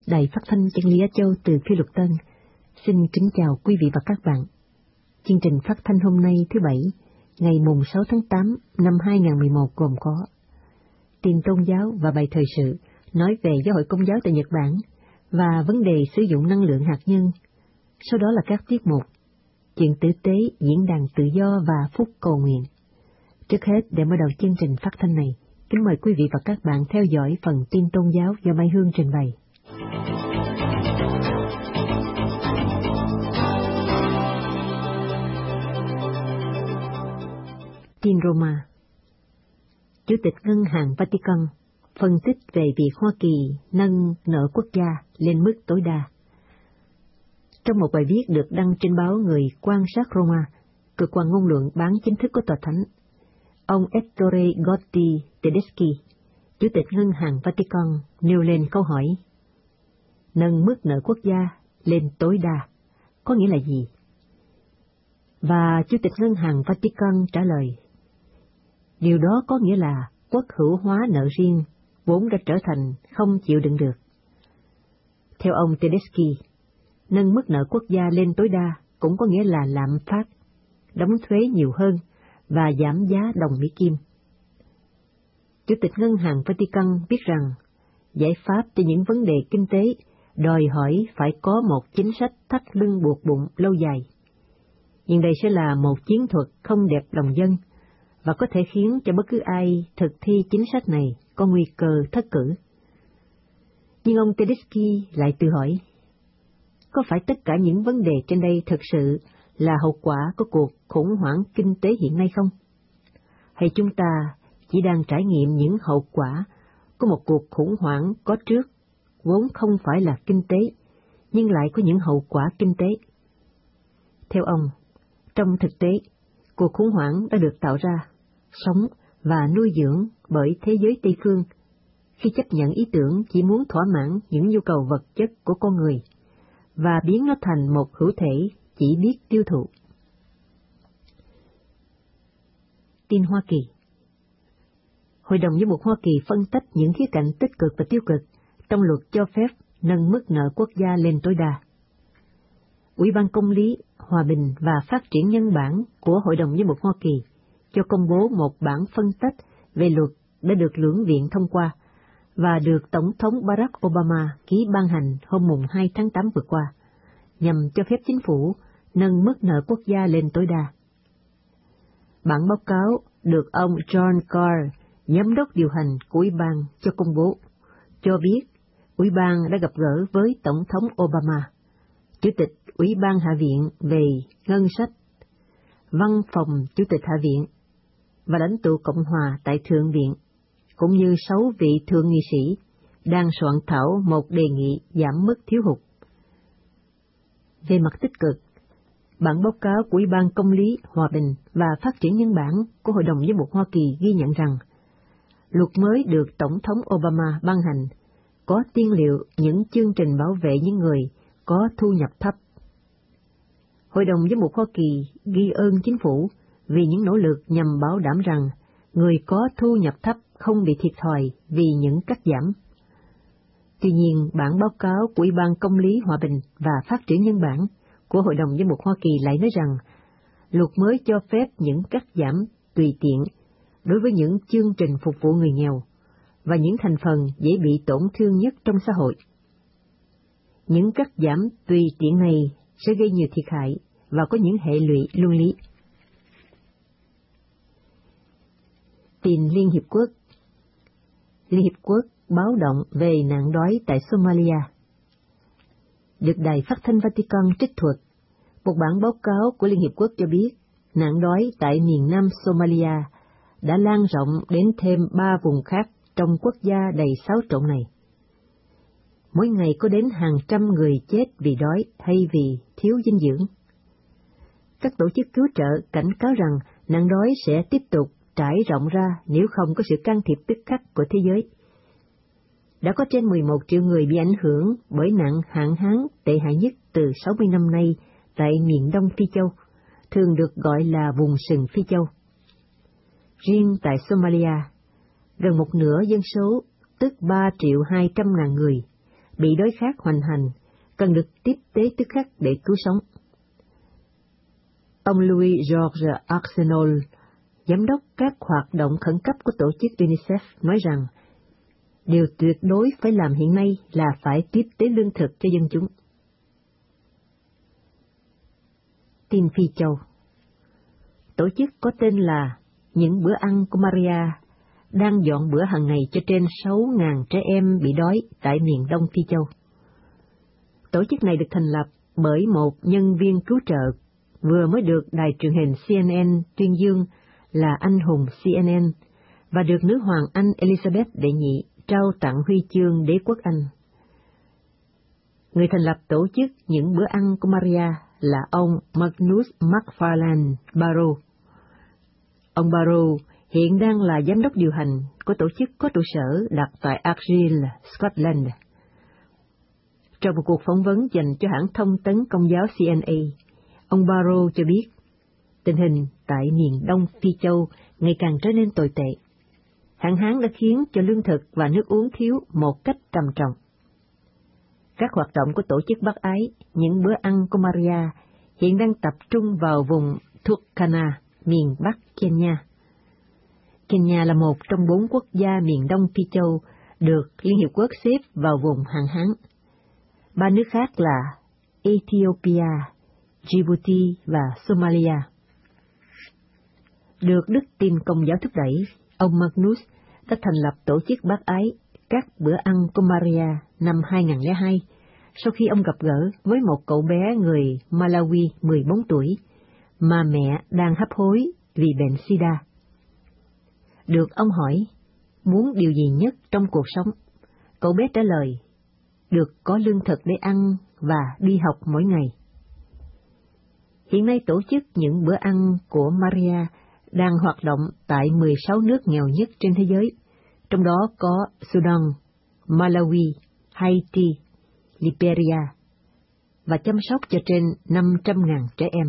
Đài Phát thanh Chân lý Á Châu từ Phi Luật Tân xin kính chào quý vị và các bạn. Chương trình phát thanh hôm nay thứ Bảy, ngày mùng 6 tháng 8 năm 2011 gồm có tin tôn giáo và bài thời sự nói về giáo hội Công giáo tại Nhật Bản và vấn đề sử dụng năng lượng hạt nhân. Sau đó là các tiết mục chuyện tử tế, diễn đàn tự do và phút cầu nguyện. Trước hết, để mở đầu chương trình phát thanh này, kính mời quý vị và các bạn theo dõi phần tin tôn giáo do Mai Hương trình bày. Tin Roma. Chủ tịch Ngân hàng Vatican phân tích về việc Hoa Kỳ nâng nợ quốc gia lên mức tối đa. Trong một bài viết được đăng trên báo Người quan sát Roma, cơ quan ngôn luận bán chính thức của Tòa Thánh, ông Ettore Gotti Tedeschi, Chủ tịch Ngân hàng Vatican, nêu lên câu hỏi: nâng mức nợ quốc gia lên tối đa có nghĩa là gì? Và Chủ tịch Ngân hàng Vatican trả lời: điều đó có nghĩa là quốc hữu hóa nợ riêng vốn đã trở thành không chịu đựng được. Theo ông Tedeschi, nâng mức nợ quốc gia lên tối đa cũng có nghĩa là lạm phát, đóng thuế nhiều hơn và giảm giá đồng Mỹ Kim. Chủ tịch Ngân hàng Vatican biết rằng giải pháp cho những vấn đề kinh tế đòi hỏi phải có một chính sách thắt lưng buộc bụng lâu dài. Nhưng đây sẽ là một chiến thuật không đẹp lòng dân và có thể khiến cho bất cứ ai thực thi chính sách này có nguy cơ thất cử. Nhưng ông Tedeschi lại tự hỏi, có phải tất cả những vấn đề trên đây thực sự là hậu quả của cuộc khủng hoảng kinh tế hiện nay không? Hay chúng ta chỉ đang trải nghiệm những hậu quả của một cuộc khủng hoảng có trước, vốn không phải là kinh tế, nhưng lại có những hậu quả kinh tế? Theo ông, trong thực tế, cuộc khủng hoảng đã được tạo ra, sống và nuôi dưỡng bởi thế giới Tây phương, khi chấp nhận ý tưởng chỉ muốn thỏa mãn những nhu cầu vật chất của con người, và biến nó thành một hữu thể chỉ biết tiêu thụ. Tin Hoa Kỳ. Hội đồng Giám mục Hoa Kỳ phân tách những khía cạnh tích cực và tiêu cực trong luật cho phép nâng mức nợ quốc gia lên tối đa. Ủy ban Công lý, Hòa bình và Phát triển Nhân bản của Hội đồng Giám mục Hoa Kỳ cho công bố một bản phân tách về luật đã được Lưỡng viện thông qua và được Tổng thống Barack Obama ký ban hành hôm mùng 2 tháng 8 vừa qua, nhằm cho phép chính phủ nâng mức nợ quốc gia lên tối đa. Bản báo cáo được ông John Carr, giám đốc điều hành của Ủy ban cho công bố, cho biết Ủy ban đã gặp gỡ với Tổng thống Obama, Chủ tịch Ủy ban Hạ viện về ngân sách, Văn phòng Chủ tịch Hạ viện và lãnh tụ Cộng hòa tại Thượng viện, cũng như 6 vị thượng nghị sĩ đang soạn thảo một đề nghị giảm mức thiếu hụt. Về mặt tích cực, bản báo cáo của Ủy ban Công lý, Hòa bình và Phát triển Nhân bản của Hội đồng Giám mục Hoa Kỳ ghi nhận rằng luật mới được Tổng thống Obama ban hành có tiên liệu những chương trình bảo vệ những người có thu nhập thấp. Hội đồng Giám mục Hoa Kỳ ghi ơn chính phủ vì những nỗ lực nhằm bảo đảm rằng người có thu nhập thấp không bị thiệt thòi vì những cắt giảm. Tuy nhiên, bản báo cáo của Ủy ban Công lý, Hòa bình và Phát triển Nhân bản của Hội đồng Giám mục Hoa Kỳ lại nói rằng luật mới cho phép những cắt giảm tùy tiện đối với những chương trình phục vụ người nghèo và những thành phần dễ bị tổn thương nhất trong xã hội. Những cắt giảm tùy tiện này sẽ gây nhiều thiệt hại và có những hệ lụy luân lý. Tin Liên Hiệp Quốc. Liên Hiệp Quốc báo động về nạn đói tại Somalia. Được Đài Phát thanh Vatican trích thuật, một bản báo cáo của Liên Hiệp Quốc cho biết nạn đói tại miền nam Somalia đã lan rộng đến thêm 3 vùng khác trong quốc gia đầy xáo trộn này. Mỗi ngày có đến hàng trăm người chết vì đói hay vì thiếu dinh dưỡng. Các tổ chức cứu trợ cảnh cáo rằng nạn đói sẽ tiếp tục trải rộng ra nếu không có sự can thiệp tức khắc của thế giới. Đã có trên 11 triệu người bị ảnh hưởng bởi nạn hạn hán tệ hại nhất từ 60 năm nay tại miền đông Phi Châu, thường được gọi là vùng sừng Phi Châu. Riêng tại Somalia, gần một nửa dân số, tức 3.200.000 người, bị đói khát hoành hành, cần được tiếp tế tức khắc để cứu sống. Ông Louis Georges Arsenault, giám đốc các hoạt động khẩn cấp của tổ chức UNICEF, nói rằng điều tuyệt đối phải làm hiện nay là phải tiếp tế lương thực cho dân chúng. Tin Phi Châu. Tổ chức có tên là Những bữa ăn của Maria đang dọn bữa hàng ngày cho trên 6.000 trẻ em bị đói tại miền Đông Phi Châu. Tổ chức này được thành lập bởi một nhân viên cứu trợ vừa mới được đài truyền hình CNN tuyên dương là anh hùng CNN và được nữ hoàng Anh Elizabeth đệ nhị trao tặng huy chương đế quốc Anh. Người thành lập tổ chức Những bữa ăn của Maria là ông Magnus MacFarlane Barrow. Ông Barrow hiện đang là giám đốc điều hành của tổ chức có trụ sở đặt tại Argyll, Scotland. Trong một cuộc phỏng vấn dành cho hãng thông tấn Công giáo CNA, ông Barrow cho biết tình hình tại miền Đông Phi Châu ngày càng trở nên tồi tệ. Hạn hán đã khiến cho lương thực và nước uống thiếu một cách trầm trọng. Các hoạt động của tổ chức bác ái Những bữa ăn của Maria hiện đang tập trung vào vùng Turkana, miền Bắc Kenya. Kenya là một trong 4 quốc gia miền Đông Phi Châu được Liên Hiệp Quốc xếp vào vùng hạn hán. 3 nước khác là Ethiopia, Djibouti và Somalia. Được đức tin Công giáo thúc đẩy, ông Magnus đã thành lập tổ chức bác ái Các bữa ăn của Maria năm 2002, sau khi ông gặp gỡ với một cậu bé người Malawi 14 tuổi, mà mẹ đang hấp hối vì bệnh SIDA. Được ông hỏi, muốn điều gì nhất trong cuộc sống? Cậu bé trả lời, được có lương thực để ăn và đi học mỗi ngày. Hiện nay tổ chức Những bữa ăn của Maria đang hoạt động tại 16 nước nghèo nhất trên thế giới, trong đó có Sudan, Malawi, Haiti, Liberia, và chăm sóc cho trên 500.000 trẻ em.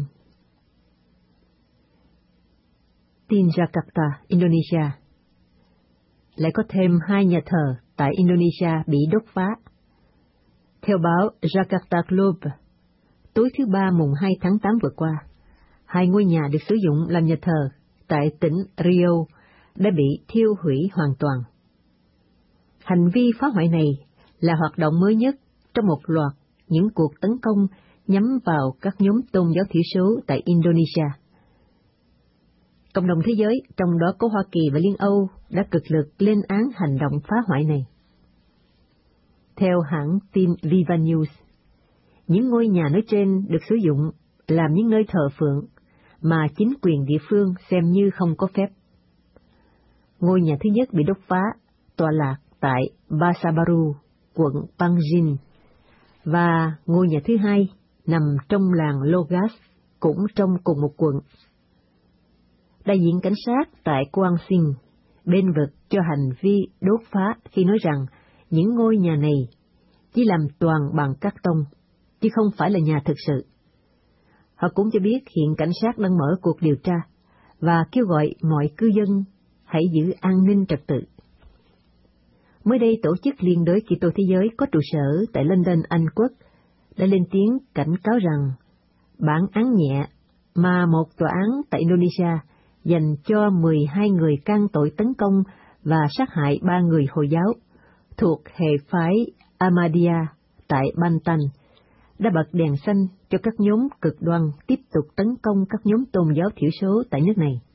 Tin Jakarta, Indonesia. Lại có thêm 2 nhà thờ tại Indonesia bị đốt phá. Theo báo Jakarta Globe, tối thứ Ba mùng 2 tháng 8 vừa qua, 2 ngôi nhà được sử dụng làm nhà thờ tại tỉnh Riau đã bị thiêu hủy hoàn toàn. Hành vi phá hoại này là hoạt động mới nhất trong một loạt những cuộc tấn công nhắm vào các nhóm tôn giáo thiểu số tại Indonesia. Cộng đồng thế giới, trong đó có Hoa Kỳ và Liên Âu, đã cực lực lên án hành động phá hoại này. Theo hãng tin Viva News, những ngôi nhà nói trên được sử dụng làm những nơi thờ phượng mà chính quyền địa phương xem như không có phép. Ngôi nhà thứ nhất bị đốt phá, tọa lạc tại Basabaru, quận Panjin, và ngôi nhà thứ hai nằm trong làng Logas, cũng trong cùng một quận. Đại diện cảnh sát tại Quang Sinh bên vực cho hành vi đốt phá khi nói rằng những ngôi nhà này chỉ làm toàn bằng cát tông, chứ không phải là nhà thực sự. Họ cũng cho biết hiện cảnh sát đang mở cuộc điều tra và kêu gọi mọi cư dân hãy giữ an ninh trật tự. Mới đây, tổ chức Liên đới Kitô Thế giới có trụ sở tại London, Anh Quốc, đã lên tiếng cảnh cáo rằng bản án nhẹ mà một tòa án tại Indonesia dành cho 12 người can tội tấn công và sát hại 3 người Hồi giáo thuộc hệ phái Ahmadiyya tại Banten đã bật đèn xanh cho các nhóm cực đoan tiếp tục tấn công các nhóm tôn giáo thiểu số tại nước này.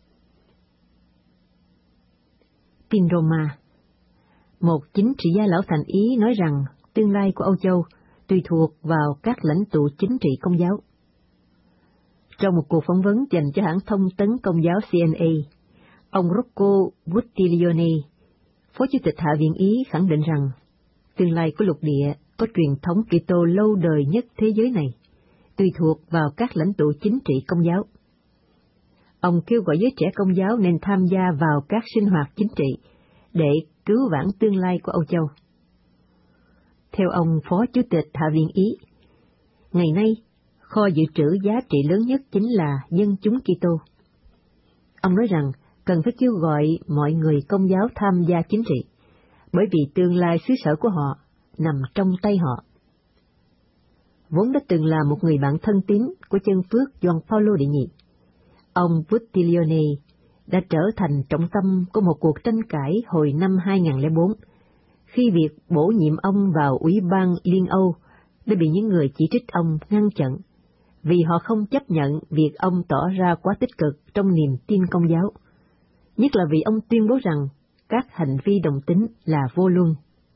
Tin Roma. Một chính trị gia lão thành Ý nói rằng tương lai của Âu Châu tùy thuộc vào các lãnh tụ chính trị Công giáo. Trong một cuộc phỏng vấn dành cho hãng thông tấn Công giáo CNA, ông Rocco Buttiglione, Phó Chủ tịch Hạ viện Ý, khẳng định rằng tương lai của lục địa có truyền thống Kitô lâu đời nhất thế giới này tùy thuộc vào các lãnh tụ chính trị Công giáo. Ông kêu gọi giới trẻ Công giáo nên tham gia vào các sinh hoạt chính trị để cứu vãn tương lai của Âu Châu. Theo ông Phó Chủ tịch Hạ viện Ý, ngày nay kho dự trữ giá trị lớn nhất chính là dân chúng Kitô. Ông nói rằng cần phải kêu gọi mọi người Công giáo tham gia chính trị, bởi vì tương lai xứ sở của họ nằm trong tay họ. Vốn đã từng là một người bạn thân tín của chân phước Gioan Paulo đệ nhị, ông Buttiglione đã trở thành trọng tâm của một cuộc tranh cãi hồi năm 2004, khi việc bổ nhiệm ông vào Ủy ban Liên Âu đã bị những người chỉ trích ông ngăn chặn, vì họ không chấp nhận việc ông tỏ ra quá tích cực trong niềm tin Công giáo, nhất là vì ông tuyên bố rằng các hành vi đồng tính là vô luân.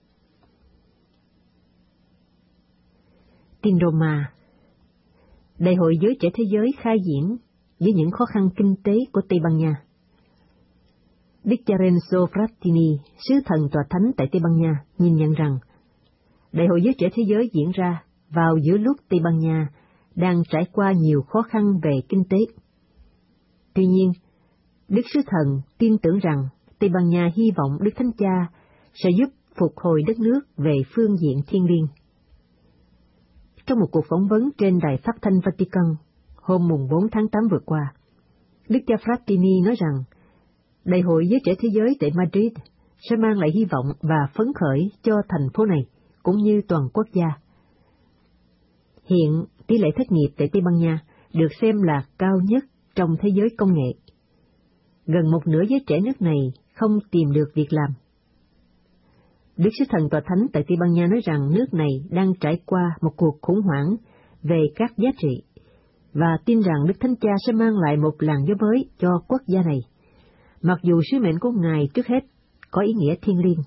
Tin Roma. Đại hội Giới Trẻ Thế Giới khai diễn với những khó khăn kinh tế của Tây Ban Nha. Đức cha Renzo Frattini, sứ thần tòa thánh tại Tây Ban Nha, nhìn nhận rằng Đại hội Giới Trẻ Thế Giới diễn ra vào giữa lúc Tây Ban Nha đang trải qua nhiều khó khăn về kinh tế. Tuy nhiên, Đức sứ thần tin tưởng rằng Tây Ban Nha hy vọng Đức Thánh Cha sẽ giúp phục hồi đất nước về phương diện thiêng liêng. Trong một cuộc phỏng vấn trên đài phát thanh Vatican hôm mùng 4 tháng 8 vừa qua, Đức cha Frattini nói rằng Đại hội Giới Trẻ Thế Giới tại Madrid sẽ mang lại hy vọng và phấn khởi cho thành phố này cũng như toàn quốc gia. Hiện, tỷ lệ thất nghiệp tại Tây Ban Nha được xem là cao nhất trong thế giới công nghệ. Gần một nửa giới trẻ nước này không tìm được việc làm. Đức sứ thần tòa thánh tại Tây Ban Nha nói rằng nước này đang trải qua một cuộc khủng hoảng về các giá trị, và tin rằng Đức Thánh Cha sẽ mang lại một làn gió mới cho quốc gia này, mặc dù sứ mệnh của Ngài trước hết có ý nghĩa thiêng liêng.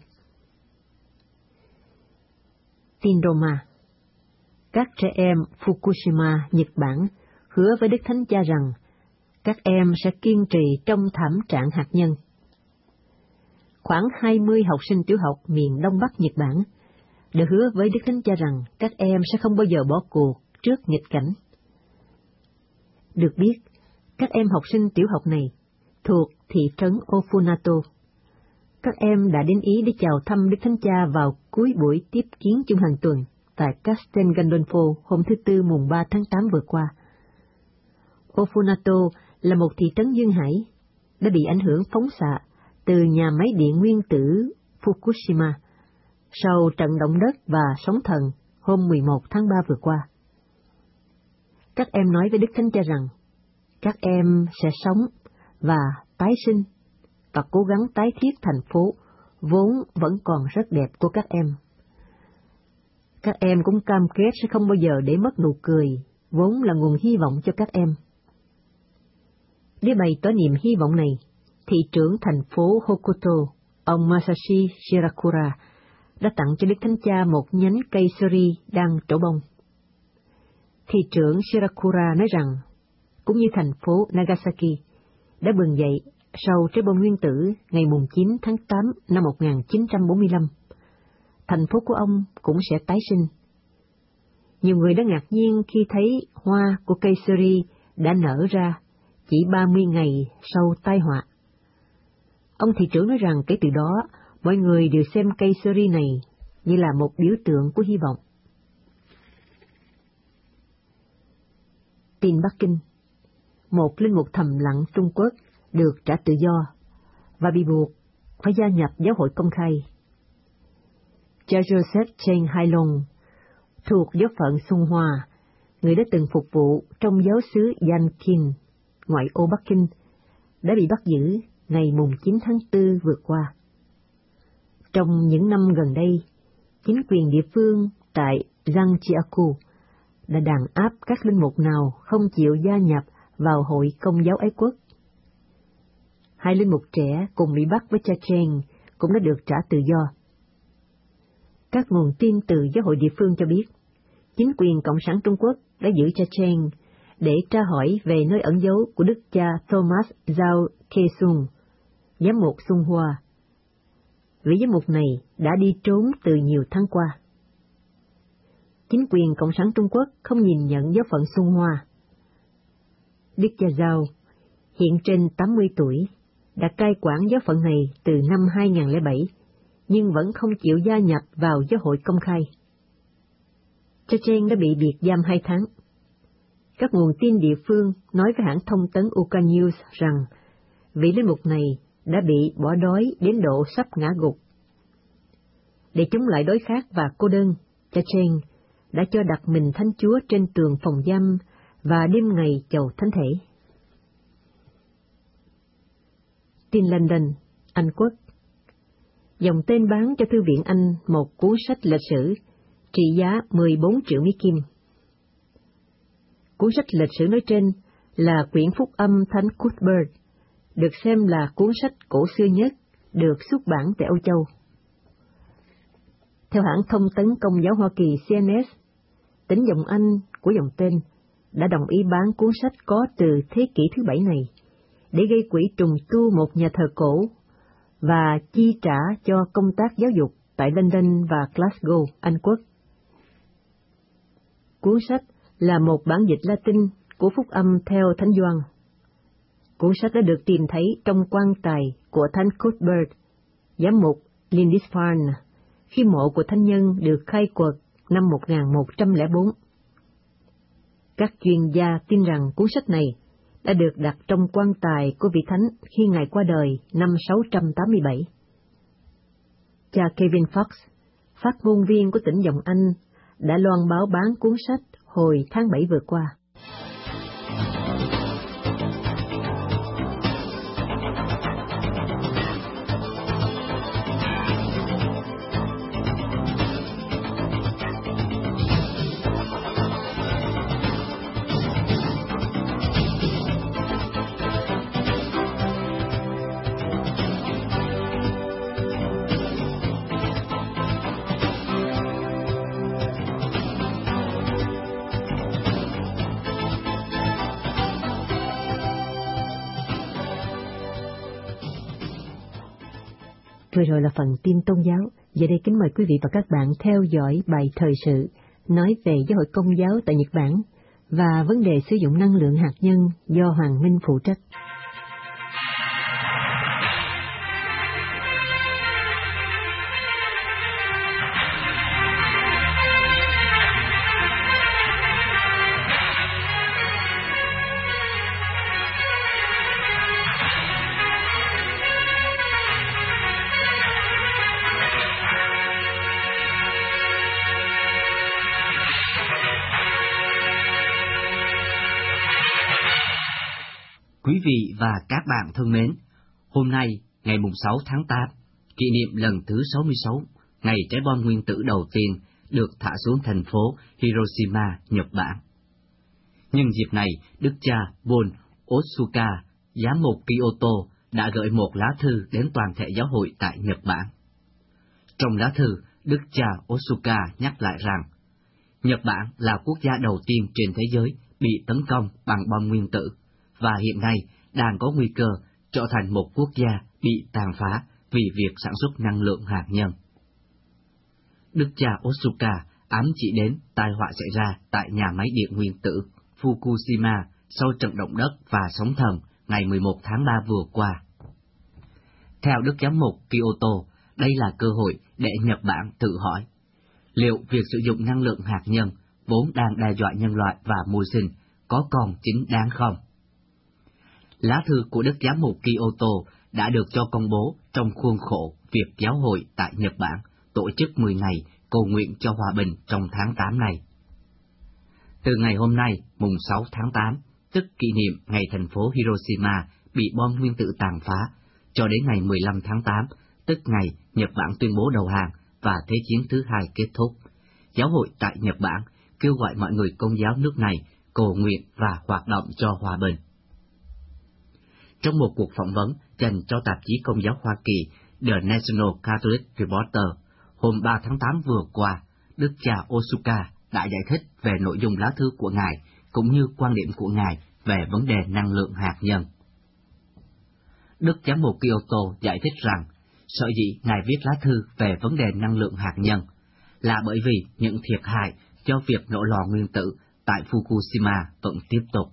Tin Roma. Các trẻ em Fukushima, Nhật Bản, hứa với Đức Thánh Cha rằng các em sẽ kiên trì trong thảm trạng hạt nhân. Khoảng 20 học sinh tiểu học miền Đông Bắc Nhật Bản đã hứa với Đức Thánh Cha rằng các em sẽ không bao giờ bỏ cuộc trước nghịch cảnh. Được biết, các em học sinh tiểu học này thuộc thị trấn Ofunato. Các em đã đến Ý để chào thăm Đức Thánh Cha vào cuối buổi tiếp kiến chung hàng tuần tại Castel Gandolfo hôm thứ Tư mùng 3 tháng 8 vừa qua. Ofunato là một thị trấn duyên hải, đã bị ảnh hưởng phóng xạ từ nhà máy điện nguyên tử Fukushima sau trận động đất và sóng thần hôm 11 tháng 3 vừa qua. Các em nói với Đức Thánh Cha rằng các em sẽ sống và tái sinh và cố gắng tái thiết thành phố vốn vẫn còn rất đẹp của các em. Các em cũng cam kết sẽ không bao giờ để mất nụ cười, vốn là nguồn hy vọng cho các em. Để bày tỏ niềm hy vọng này, thị trưởng thành phố Hokuto, ông Masashi Shirakura, đã tặng cho Đức Thánh Cha một nhánh cây seri đang trổ bông. Thị trưởng Shirakura nói rằng, cũng như thành phố Nagasaki đã bừng dậy sau trái bom nguyên tử ngày 9 tháng 8 năm 1945, thành phố của ông cũng sẽ tái sinh. Nhiều người đã ngạc nhiên khi thấy hoa của cây seri đã nở ra chỉ 30 ngày sau tai họa. Ông thị trưởng nói rằng kể từ đó, mọi người đều xem cây seri này như là một biểu tượng của hy vọng. Tin Bắc Kinh. Một linh mục thầm lặng Trung Quốc được trả tự do và bị buộc phải gia nhập giáo hội công khai. Cha Joseph Chen Hailong thuộc giáo phận Xuân Hòa, người đã từng phục vụ trong giáo xứ Yanqing, ngoại ô Bắc Kinh, đã bị bắt giữ ngày 9 tháng 4 vừa qua. Trong những năm gần đây, chính quyền địa phương tại Zhangjiakou đã đàn áp các linh mục nào không chịu gia nhập vào hội Công giáo ái quốc. Hai linh mục trẻ cùng bị bắt với cha Chen cũng đã được trả tự do. Các nguồn tin từ giáo hội địa phương cho biết, chính quyền Cộng sản Trung Quốc đã giữ cha Chen để tra hỏi về nơi ẩn giấu của đức cha Thomas Zhao Kesung, giám mục Xuân Hoa. Vị giám mục này đã đi trốn từ nhiều tháng qua. Chính quyền Cộng sản Trung Quốc không nhìn nhận giáo phận Xuân Hoa. Đức cha Zhao, hiện trên 80 tuổi, đã cai quản giáo phận này từ năm 2007, nhưng vẫn không chịu gia nhập vào giáo hội công khai. Cha Chen đã bị biệt giam 2 tháng. Các nguồn tin địa phương nói với hãng thông tấn Uka News rằng vị linh mục này đã bị bỏ đói đến độ sắp ngã gục. Để chống lại đối khát và cô đơn, cha Chen đã cho đặt mình Thánh Chúa trên tường phòng giam và đêm ngày chầu thánh thể. Tin London, Anh Quốc. Dòng tên bán cho Thư viện Anh một cuốn sách lịch sử trị giá 14 triệu Mỹ Kim. Cuốn sách lịch sử nói trên là quyển phúc âm Thánh Cuthbert, được xem là cuốn sách cổ xưa nhất được xuất bản tại Âu Châu. Theo hãng thông tấn Công giáo Hoa Kỳ CNS, tính dòng Anh của dòng tên đã đồng ý bán cuốn sách có từ thế kỷ thứ 7 này để gây quỹ trùng tu một nhà thờ cổ và chi trả cho công tác giáo dục tại London và Glasgow, Anh Quốc. Cuốn sách là một bản dịch Latin của phúc âm theo Thánh Gioan. Cuốn sách đã được tìm thấy trong quan tài của Thánh Cuthbert, giám mục Lindisfarne, khi mộ của thánh nhân được khai quật năm 1104. Các chuyên gia tin rằng cuốn sách này đã được đặt trong quan tài của vị thánh khi ngài qua đời năm 687. Cha Kevin Fox, phát ngôn viên của tỉnh dòng Anh, đã loan báo bán cuốn sách hồi tháng 7 vừa qua. Vừa rồi là phần tin tôn giáo. Giờ đây kính mời quý vị và các bạn theo dõi bài thời sự nói về giáo hội Công giáo tại Nhật Bản và vấn đề sử dụng năng lượng hạt nhân do Hoàng Minh phụ trách. Quý vị và các bạn thân mến, hôm nay, ngày 6 tháng 8, kỷ niệm lần thứ 66, ngày trái bom nguyên tử đầu tiên được thả xuống thành phố Hiroshima, Nhật Bản. Nhân dịp này, Đức cha Bon Otsuka, giám mục Kyoto, đã gửi một lá thư đến toàn thể giáo hội tại Nhật Bản. Trong lá thư, Đức cha Otsuka nhắc lại rằng, Nhật Bản là quốc gia đầu tiên trên thế giới bị tấn công bằng bom nguyên tử, và hiện nay đang có nguy cơ trở thành một quốc gia bị tàn phá vì việc sản xuất năng lượng hạt nhân. Đức cha Otsuka ám chỉ đến tai họa xảy ra tại nhà máy điện nguyên tử Fukushima sau trận động đất và sóng thần ngày 11 tháng 3 vừa qua. Theo Đức Giám mục Kyoto, đây là cơ hội để Nhật Bản tự hỏi, liệu việc sử dụng năng lượng hạt nhân vốn đang đe dọa nhân loại và môi sinh có còn chính đáng không? Lá thư của Đức Giám mục Kyoto đã được cho công bố trong khuôn khổ việc giáo hội tại Nhật Bản tổ chức 10 ngày cầu nguyện cho hòa bình trong tháng 8 này. Từ ngày hôm nay, mùng 6 tháng 8, tức kỷ niệm ngày thành phố Hiroshima bị bom nguyên tử tàn phá, cho đến ngày 15 tháng 8, tức ngày Nhật Bản tuyên bố đầu hàng và Thế chiến thứ hai kết thúc, giáo hội tại Nhật Bản kêu gọi mọi người Công giáo nước này cầu nguyện và hoạt động cho hòa bình. Trong một cuộc phỏng vấn dành cho tạp chí Công giáo Hoa Kỳ The National Catholic Reporter hôm 3 tháng 8 vừa qua, Đức cha Otsuka đã giải thích về nội dung lá thư của Ngài cũng như quan điểm của Ngài về vấn đề năng lượng hạt nhân. Đức Giám mục Kyoto giải thích rằng, sở dĩ Ngài viết lá thư về vấn đề năng lượng hạt nhân là bởi vì những thiệt hại do việc nổ lò nguyên tử tại Fukushima vẫn tiếp tục.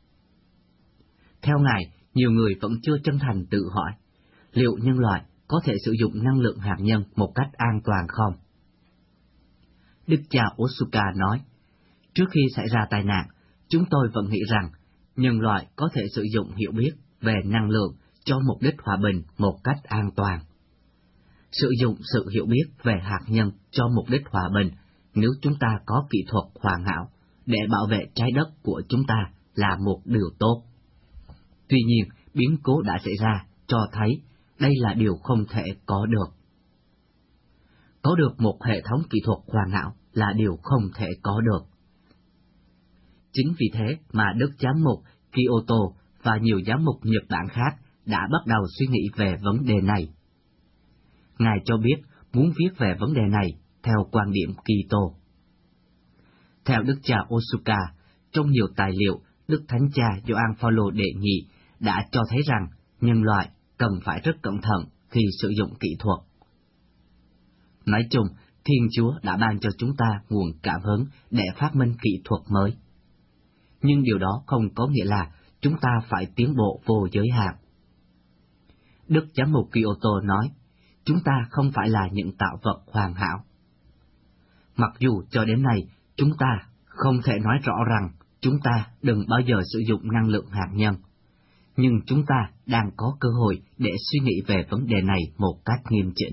Theo Ngài, nhiều người vẫn chưa chân thành tự hỏi, liệu nhân loại có thể sử dụng năng lượng hạt nhân một cách an toàn không? Đức cha Otsuka nói, trước khi xảy ra tai nạn, chúng tôi vẫn nghĩ rằng nhân loại có thể sử dụng hiểu biết về năng lượng cho mục đích hòa bình một cách an toàn. sử dụng sự hiểu biết về hạt nhân cho mục đích hòa bình nếu chúng ta có kỹ thuật hoàn hảo để bảo vệ trái đất của chúng ta là một điều tốt. Tuy nhiên, biến cố đã xảy ra cho thấy đây là điều không thể có được. Có được một hệ thống kỹ thuật hoàn hảo là điều không thể có được. Chính vì thế mà Đức Giám mục Kyoto và nhiều giám mục Nhật Bản khác đã bắt đầu suy nghĩ về vấn đề này. Ngài cho biết muốn viết về vấn đề này theo quan điểm Kitô. Theo Đức cha Otsuka, trong nhiều tài liệu, Đức Thánh cha Gioan Phaolô đệ nhị đã cho thấy rằng nhân loại cần phải rất cẩn thận khi sử dụng kỹ thuật. Nói chung, Thiên Chúa đã ban cho chúng ta nguồn cảm hứng để phát minh kỹ thuật mới. Nhưng điều đó không có nghĩa là chúng ta phải tiến bộ vô giới hạn. Đức Giám mục Kyoto nói, chúng ta không phải là những tạo vật hoàn hảo. Mặc dù cho đến nay, chúng ta không thể nói rõ rằng chúng ta đừng bao giờ sử dụng năng lượng hạt nhân, nhưng chúng ta đang có cơ hội để suy nghĩ về vấn đề này một cách nghiêm chỉnh.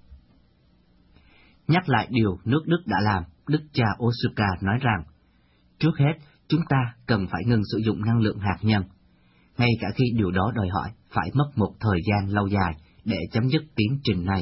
Nhắc lại điều nước Đức đã làm, Đức cha Otsuka nói rằng, trước hết, chúng ta cần phải ngừng sử dụng năng lượng hạt nhân, ngay cả khi điều đó đòi hỏi phải mất một thời gian lâu dài để chấm dứt tiến trình này.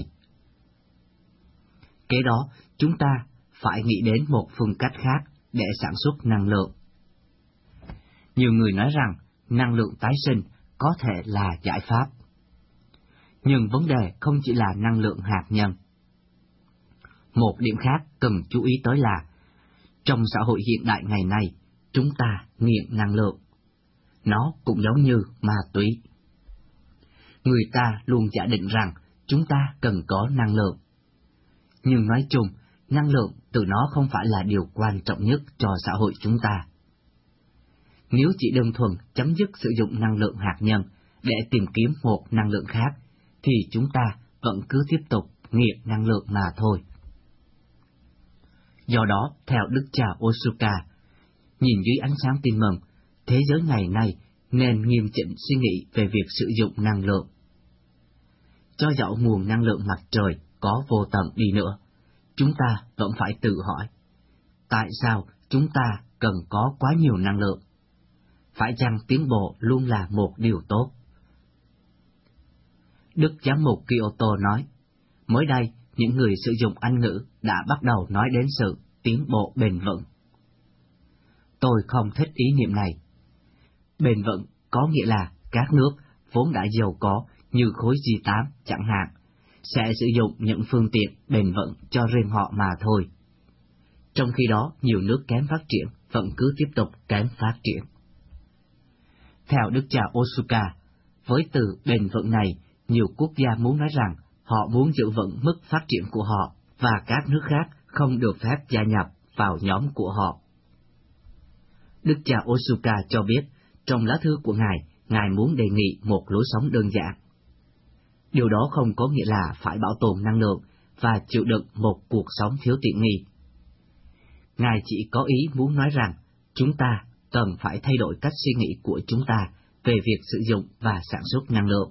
Kế đó, chúng ta phải nghĩ đến một phương cách khác để sản xuất năng lượng. Nhiều người nói rằng năng lượng tái sinh có thể là giải pháp. Nhưng vấn đề không chỉ là năng lượng hạt nhân. Một điểm khác cần chú ý tới là, trong xã hội hiện đại ngày nay, chúng ta nghiện năng lượng. Nó cũng giống như ma túy. Người ta luôn giả định rằng chúng ta cần có năng lượng. Nhưng nói chung, năng lượng từ nó không phải là điều quan trọng nhất cho xã hội chúng ta. Nếu chỉ đơn thuần chấm dứt sử dụng năng lượng hạt nhân để tìm kiếm một năng lượng khác, thì chúng ta vẫn cứ tiếp tục nghiện năng lượng mà thôi. Do đó, theo Đức cha Otsuka, nhìn dưới ánh sáng tin mừng, thế giới ngày nay nên nghiêm chỉnh suy nghĩ về việc sử dụng năng lượng. Cho dẫu nguồn năng lượng mặt trời có vô tận đi nữa, chúng ta vẫn phải tự hỏi, tại sao chúng ta cần có quá nhiều năng lượng? Phải chăng tiến bộ luôn là một điều tốt? Đức Giám mục Kyoto nói, mới đây, những người sử dụng Anh ngữ đã bắt đầu nói đến sự tiến bộ bền vững. Tôi không thích ý niệm này. Bền vững có nghĩa là các nước vốn đã giàu có như khối G8 chẳng hạn, sẽ sử dụng những phương tiện bền vững cho riêng họ mà thôi. Trong khi đó, nhiều nước kém phát triển vẫn cứ tiếp tục kém phát triển. Theo Đức cha Otsuka, với từ bền vững này, nhiều quốc gia muốn nói rằng họ muốn giữ vững mức phát triển của họ và các nước khác không được phép gia nhập vào nhóm của họ. Đức cha Otsuka cho biết, trong lá thư của Ngài muốn đề nghị một lối sống đơn giản. Điều đó không có nghĩa là phải bảo tồn năng lượng và chịu đựng một cuộc sống thiếu tiện nghi. Ngài chỉ có ý muốn nói rằng chúng ta cần phải thay đổi cách suy nghĩ của chúng ta về việc sử dụng và sản xuất năng lượng.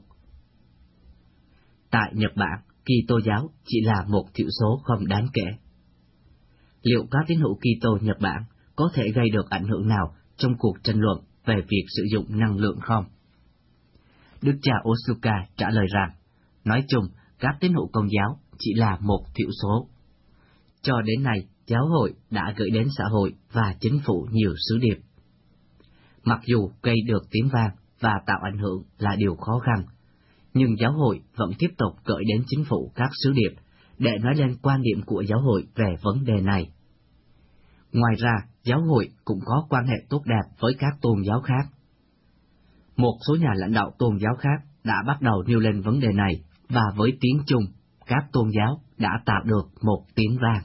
Tại Nhật Bản, Kitô giáo chỉ là một thiểu số không đáng kể. Liệu các tín hữu Kitô Nhật Bản có thể gây được ảnh hưởng nào trong cuộc tranh luận về việc sử dụng năng lượng không? Đức cha Otsuka trả lời rằng, nói chung, các tín hữu Công giáo chỉ là một thiểu số. Cho đến nay, giáo hội đã gửi đến xã hội và chính phủ nhiều sứ điệp. Mặc dù gây được tiếng vang và tạo ảnh hưởng là điều khó khăn, nhưng giáo hội vẫn tiếp tục gửi đến chính phủ các sứ điệp để nói lên quan điểm của giáo hội về vấn đề này. Ngoài ra, giáo hội cũng có quan hệ tốt đẹp với các tôn giáo khác. Một số nhà lãnh đạo tôn giáo khác đã bắt đầu nêu lên vấn đề này, và với tiếng chung, các tôn giáo đã tạo được một tiếng vang.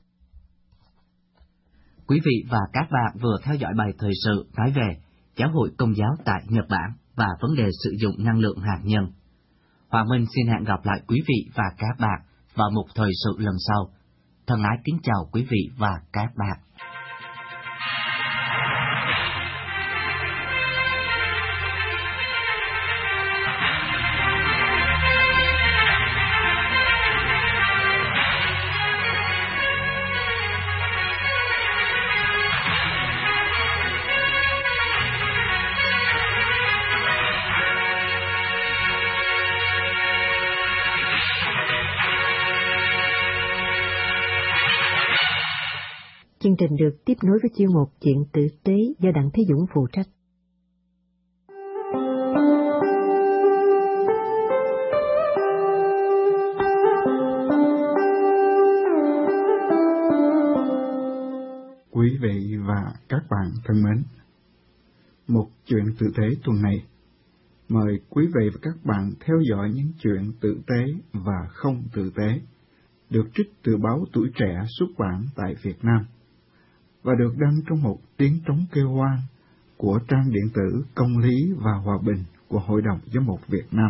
Quý vị và các bạn vừa theo dõi bài thời sự nói về Giáo hội Công giáo tại Nhật Bản và vấn đề sử dụng năng lượng hạt nhân. Hoàng Minh xin hẹn gặp lại quý vị và các bạn vào một thời sự lần sau. Thân ái kính chào quý vị và các bạn. Chương trình được tiếp nối với chuyên mục Chuyện tử tế do Đặng Thế Dũng phụ trách. Quý vị và các bạn thân mến, một chuyện tử tế tuần này, mời quý vị và các bạn theo dõi những chuyện tử tế và không tử tế, được trích từ báo Tuổi Trẻ xuất bản tại Việt Nam, và được đăng trong một tiếng trống kêu oan của trang điện tử Công lý và Hòa bình của Hội đồng Giám mục Việt Nam.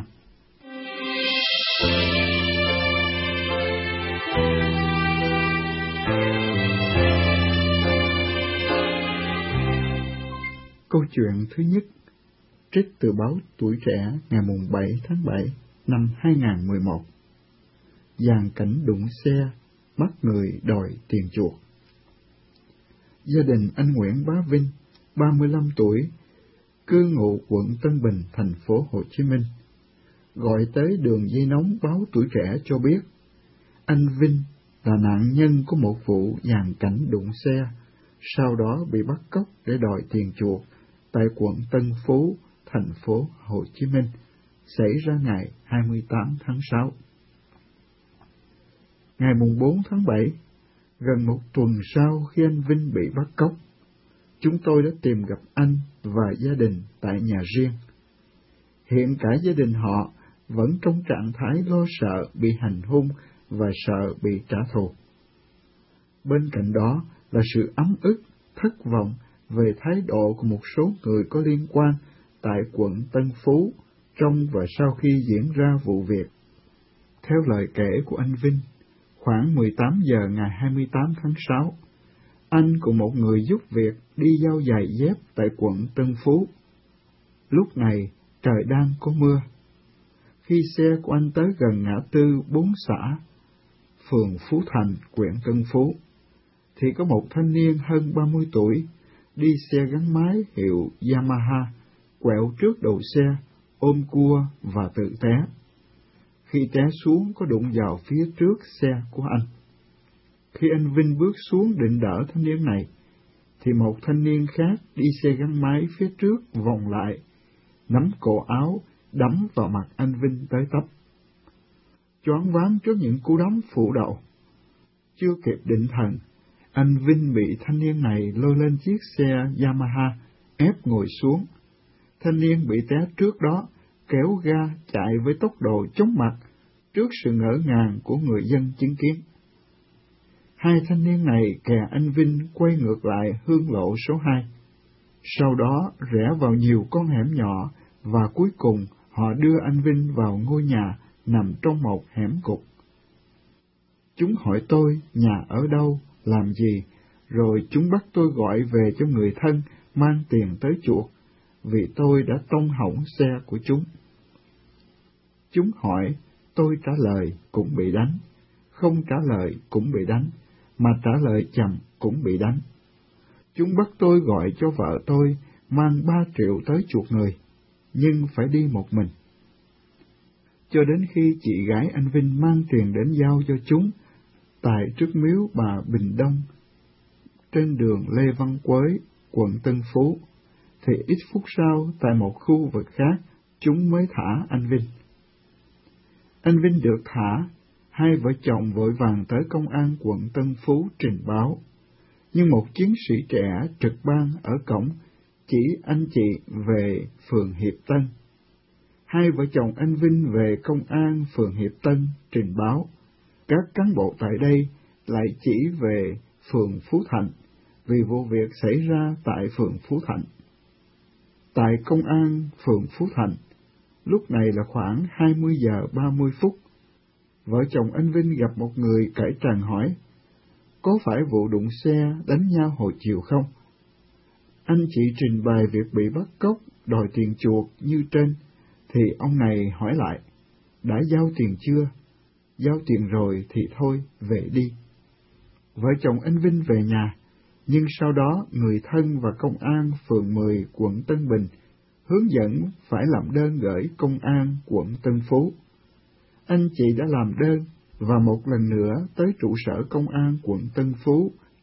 Câu chuyện thứ nhất, trích từ báo Tuổi Trẻ ngày 7 tháng 7 năm 2011. Dàn cảnh đụng xe, bắt người đòi tiền chuộc. Gia đình anh Nguyễn Bá Vinh, 35 tuổi, cư ngụ quận Tân Bình, thành phố Hồ Chí Minh, gọi tới đường dây nóng báo Tuổi Trẻ cho biết, anh Vinh là nạn nhân của một vụ dàn cảnh đụng xe, sau đó bị bắt cóc để đòi tiền chuộc tại quận Tân Phú, thành phố Hồ Chí Minh, xảy ra ngày 28 tháng 6. Ngày 4 tháng 7, gần một tuần sau khi anh Vinh bị bắt cóc, chúng tôi đã tìm gặp anh và gia đình tại nhà riêng. Hiện cả gia đình họ vẫn trong trạng thái lo sợ bị hành hung và sợ bị trả thù. Bên cạnh đó là sự ấm ức, thất vọng về thái độ của một số người có liên quan tại quận Tân Phú trong và sau khi diễn ra vụ việc. Theo lời kể của anh Vinh, khoảng 18 giờ ngày 28 tháng 6, anh cùng một người giúp việc đi giao giày dép tại quận Tân Phú. Lúc này trời đang có mưa. Khi xe của anh tới gần ngã tư 4 xã, phường Phú Thành, huyện Tân Phú, thì có một thanh niên hơn 30 tuổi đi xe gắn máy hiệu Yamaha, quẹo trước đầu xe, ôm cua và tự té. Khi té xuống có đụng vào phía trước xe của anh. Khi anh Vinh bước xuống định đỡ thanh niên này, thì một thanh niên khác đi xe gắn máy phía trước vòng lại, nắm cổ áo, đấm vào mặt anh Vinh tới tấp. Choáng váng trước những cú đấm phủ đầu, chưa kịp định thần, anh Vinh bị thanh niên này lôi lên chiếc xe Yamaha, ép ngồi xuống. Thanh niên bị té trước đó kéo ga chạy với tốc độ chóng mặt trước sự ngỡ ngàng của người dân chứng kiến. Hai thanh niên này kè anh Vinh quay ngược lại hương lộ số 2. Sau đó rẽ vào nhiều con hẻm nhỏ và cuối cùng họ đưa anh Vinh vào ngôi nhà nằm trong một hẻm cụt. Chúng hỏi tôi nhà ở đâu, làm gì, rồi chúng bắt tôi gọi về cho người thân mang tiền tới chuộc, vì tôi đã tông hỏng xe của chúng. Chúng hỏi, tôi trả lời cũng bị đánh, không trả lời cũng bị đánh, mà trả lời chậm cũng bị đánh. Chúng bắt tôi gọi cho vợ tôi mang 3 triệu tới chuộc người, nhưng phải đi một mình. Cho đến khi chị gái anh Vinh mang tiền đến giao cho chúng, tại trước miếu bà Bình Đông, trên đường Lê Văn Quới, quận Tân Phú, thì ít phút sau, tại một khu vực khác, chúng mới thả anh Vinh. Anh Vinh được thả, hai vợ chồng vội vàng tới công an quận Tân Phú trình báo, nhưng một chiến sĩ trẻ trực ban ở cổng chỉ anh chị về phường Hiệp Tân. Hai vợ chồng anh Vinh về công an phường Hiệp Tân trình báo, các cán bộ tại đây lại chỉ về phường Phú Thạnh, vì vụ việc xảy ra tại phường Phú Thạnh. Tại công an phường Phú Thạnh, lúc này là khoảng 20 giờ 30 phút, vợ chồng anh Vinh gặp một người cãi tràn hỏi, có phải vụ đụng xe đánh nhau hồi chiều không? Anh chị trình bày việc bị bắt cóc, đòi tiền chuộc như trên, thì ông này hỏi lại, đã giao tiền chưa? Giao tiền rồi thì thôi, về đi. Vợ chồng anh Vinh về nhà, nhưng sau đó người thân và công an phường 10 quận Tân Bình hướng dẫn phải làm đơn gửi công an quận Tân Phú. Anh chị đã làm đơn và một lần nữa tới trụ sở công an quận Tân Phú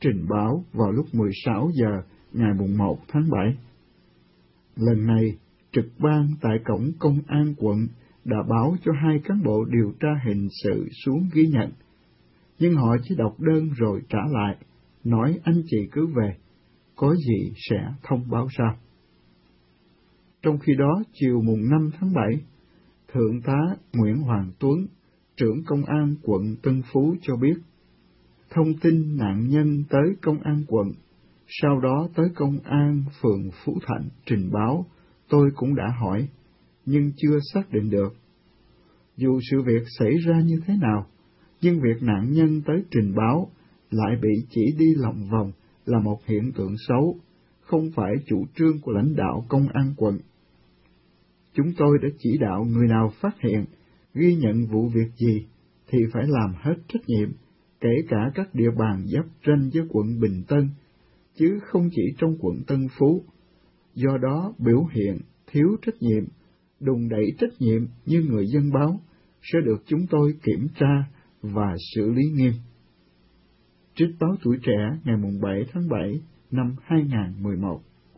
trình báo vào lúc 16 giờ ngày mùng 1 tháng 7. Lần này, trực ban tại cổng công an quận đã báo cho 2 cán bộ điều tra hình sự xuống ghi nhận, nhưng họ chỉ đọc đơn rồi trả lại, nói anh chị cứ về, có gì sẽ thông báo sau. Trong khi đó, chiều mùng 5 tháng 7, Thượng tá Nguyễn Hoàng Tuấn, trưởng công an quận Tân Phú cho biết, thông tin nạn nhân tới công an quận, sau đó tới công an phường Phú Thạnh trình báo, tôi cũng đã hỏi, nhưng chưa xác định được. Dù sự việc xảy ra như thế nào, nhưng việc nạn nhân tới trình báo lại bị chỉ đi lòng vòng là một hiện tượng xấu, không phải chủ trương của lãnh đạo công an quận. Chúng tôi đã chỉ đạo người nào phát hiện, ghi nhận vụ việc gì thì phải làm hết trách nhiệm, kể cả các địa bàn giáp ranh với quận Bình Tân, chứ không chỉ trong quận Tân Phú. Do đó, biểu hiện thiếu trách nhiệm, đùn đẩy trách nhiệm như người dân báo sẽ được chúng tôi kiểm tra và xử lý nghiêm. Trích báo Tuổi Trẻ ngày 7 tháng 7 năm 2011.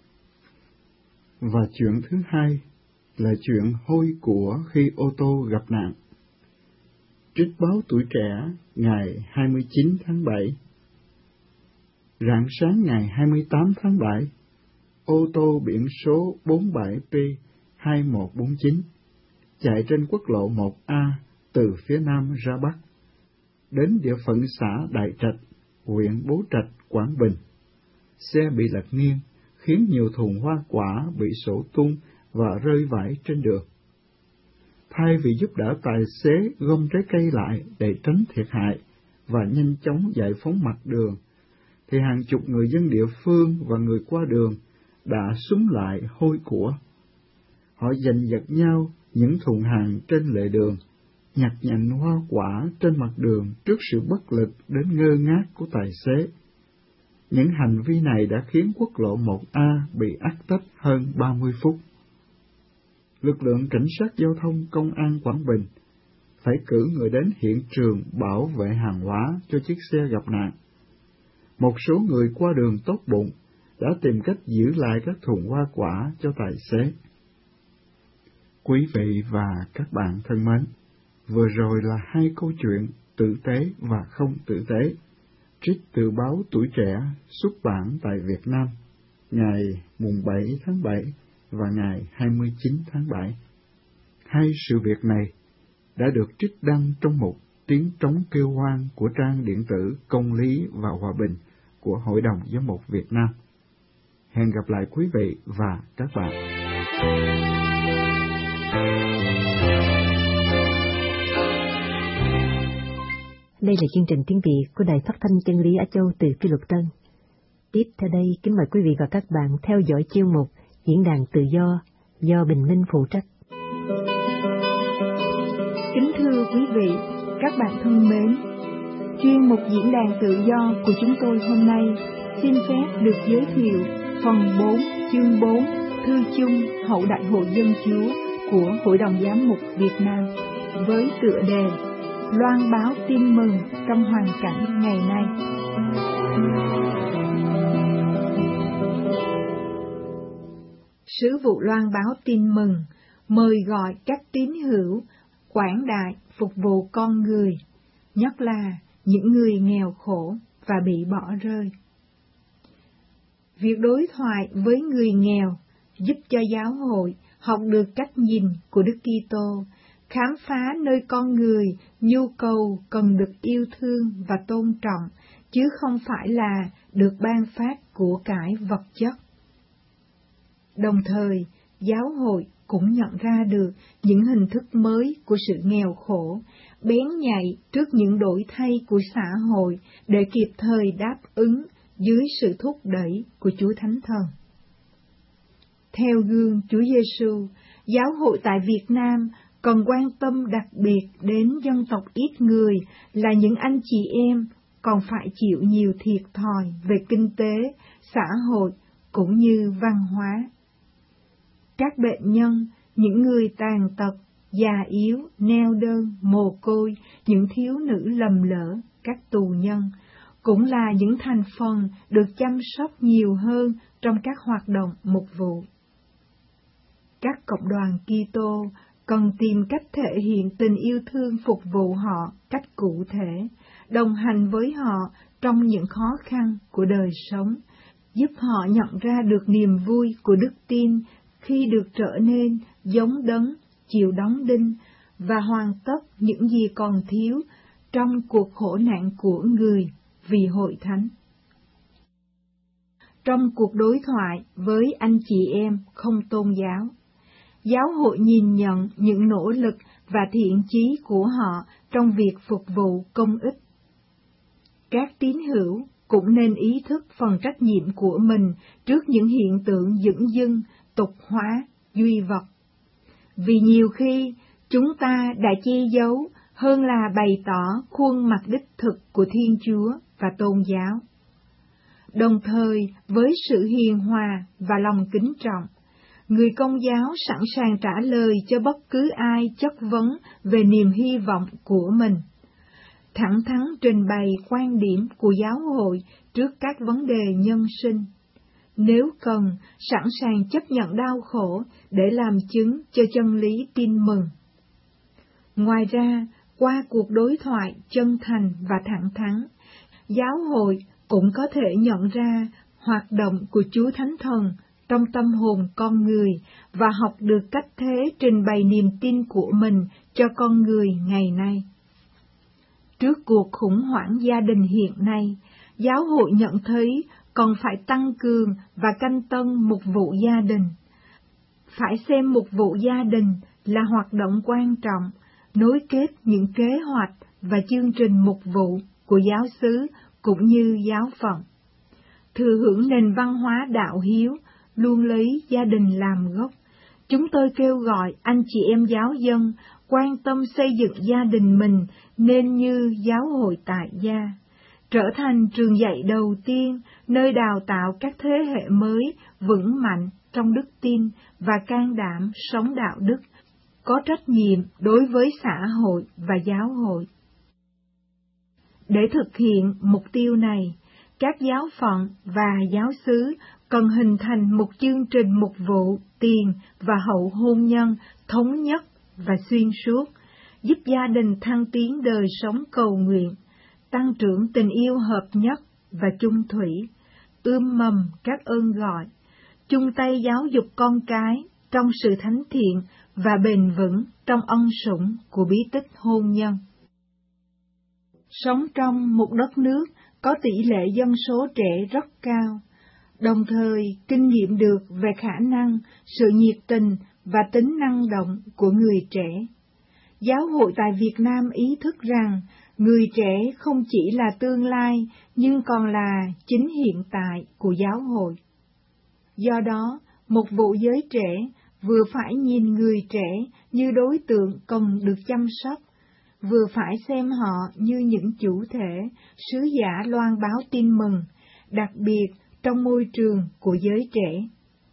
Và chuyện thứ hai là chuyện hôi của khi ô tô gặp nạn. Trích báo Tuổi Trẻ ngày 29 tháng 7. Rạng sáng ngày 28 tháng 7, ô tô biển số 47P2149 chạy trên quốc lộ 1A từ phía Nam ra Bắc, đến địa phận xã Đại Trạch, huyện Bố Trạch, Quảng Bình. Xe bị lật nghiêng, khiến nhiều thùng hoa quả bị xổ tung và rơi vãi trên đường. Thay vì giúp đỡ tài xế gom trái cây lại để tránh thiệt hại và nhanh chóng giải phóng mặt đường, thì hàng chục người dân địa phương và người qua đường đã xúm lại hôi của. Họ giành giật nhau những thùng hàng trên lề đường, nhặt nhạnh hoa quả trên mặt đường trước sự bất lực đến ngơ ngác của tài xế. Những hành vi này đã khiến quốc lộ 1A bị ách tắc hơn 30 phút. Lực lượng cảnh sát giao thông công an Quảng Bình phải cử người đến hiện trường bảo vệ hàng hóa cho chiếc xe gặp nạn. Một số người qua đường tốt bụng đã tìm cách giữ lại các thùng hoa quả cho tài xế. Quý vị và các bạn thân mến, vừa rồi là 2 câu chuyện tử tế và không tử tế, trích từ báo Tuổi Trẻ xuất bản tại Việt Nam, ngày mùng 7 tháng 7 và ngày 29 tháng 7. 2 sự việc này đã được trích đăng trong một tiếng trống kêu hoan của trang điện tử Công lý và Hòa bình của Hội đồng Giám mục Việt Nam. Hẹn gặp lại quý vị và các bạn. Đây là chương trình tiếng Việt của Đài Phát thanh Chân lý Á Châu từ Phi Luật Tân. Tiếp theo đây, kính mời quý vị và các bạn theo dõi chuyên mục Diễn đàn Tự do Bình Minh phụ trách. Kính thưa quý vị, các bạn thân mến, chuyên mục Diễn đàn Tự do của chúng tôi hôm nay xin phép được giới thiệu phần 4, chương 4, Thư chung Hậu Đại hội Dân Chúa của Hội đồng Giám mục Việt Nam với tựa đề Loan báo tin mừng trong hoàn cảnh ngày nay. Sứ vụ loan báo tin mừng mời gọi các tín hữu quảng đại phục vụ con người, nhất là những người nghèo khổ và bị bỏ rơi. Việc đối thoại với người nghèo giúp cho giáo hội học được cách nhìn của Đức Kitô, khám phá nơi con người nhu cầu cần được yêu thương và tôn trọng, chứ không phải là được ban phát của cải vật chất. Đồng thời, giáo hội cũng nhận ra được những hình thức mới của sự nghèo khổ, bén nhạy trước những đổi thay của xã hội để kịp thời đáp ứng dưới sự thúc đẩy của Chúa Thánh Thần. Theo gương Chúa Giêsu, giáo hội tại Việt Nam cần quan tâm đặc biệt đến dân tộc ít người là những anh chị em còn phải chịu nhiều thiệt thòi về kinh tế, xã hội cũng như văn hóa. Các bệnh nhân, những người tàn tật, già yếu, neo đơn, mồ côi, những thiếu nữ lầm lỡ, các tù nhân, cũng là những thành phần được chăm sóc nhiều hơn trong các hoạt động mục vụ. Các cộng đoàn Kitô cần tìm cách thể hiện tình yêu thương phục vụ họ cách cụ thể, đồng hành với họ trong những khó khăn của đời sống, giúp họ nhận ra được niềm vui của đức tin khi được trở nên giống Đấng chịu đóng đinh và hoàn tất những gì còn thiếu trong cuộc khổ nạn của người vì hội thánh. Trong cuộc đối thoại với anh chị em không tôn giáo, giáo hội nhìn nhận những nỗ lực và thiện chí của họ trong việc phục vụ công ích. Các tín hữu cũng nên ý thức phần trách nhiệm của mình trước những hiện tượng dửng dưng, tục hóa, duy vật. Vì nhiều khi, chúng ta đã che giấu hơn là bày tỏ khuôn mặt đích thực của Thiên Chúa và tôn giáo. Đồng thời, với sự hiền hòa và lòng kính trọng, người Công giáo sẵn sàng trả lời cho bất cứ ai chất vấn về niềm hy vọng của mình, thẳng thắn trình bày quan điểm của giáo hội trước các vấn đề nhân sinh. Nếu cần, sẵn sàng chấp nhận đau khổ để làm chứng cho chân lý tin mừng. Ngoài ra, qua cuộc đối thoại chân thành và thẳng thắn, giáo hội cũng có thể nhận ra hoạt động của Chúa Thánh Thần trong tâm hồn con người và học được cách thế trình bày niềm tin của mình cho con người ngày nay. Trước cuộc khủng hoảng gia đình hiện nay, giáo hội nhận thấy còn phải tăng cường và canh tân mục vụ gia đình. Phải xem mục vụ gia đình là hoạt động quan trọng, nối kết những kế hoạch và chương trình mục vụ của giáo xứ cũng như giáo phận. Thừa hưởng nền văn hóa đạo hiếu, luôn lấy gia đình làm gốc, chúng tôi kêu gọi anh chị em giáo dân quan tâm xây dựng gia đình mình nên như giáo hội tại gia, trở thành trường dạy đầu tiên nơi đào tạo các thế hệ mới vững mạnh trong đức tin và can đảm sống đạo đức, có trách nhiệm đối với xã hội và giáo hội. Để thực hiện mục tiêu này, các giáo phận và giáo xứ cần hình thành một chương trình mục vụ tiền và hậu hôn nhân thống nhất và xuyên suốt, giúp gia đình thăng tiến đời sống cầu nguyện, tăng trưởng tình yêu hợp nhất và chung thủy, ươm mầm các ơn gọi, chung tay giáo dục con cái trong sự thánh thiện và bền vững trong ân sủng của bí tích hôn nhân. Sống trong một đất nước có tỷ lệ dân số trẻ rất cao, đồng thời kinh nghiệm được về khả năng, sự nhiệt tình và tính năng động của người trẻ. Giáo hội tại Việt Nam ý thức rằng người trẻ không chỉ là tương lai nhưng còn là chính hiện tại của giáo hội. Do đó, mục vụ giới trẻ vừa phải nhìn người trẻ như đối tượng cần được chăm sóc, vừa phải xem họ như những chủ thể, sứ giả loan báo tin mừng, đặc biệt trong môi trường của giới trẻ.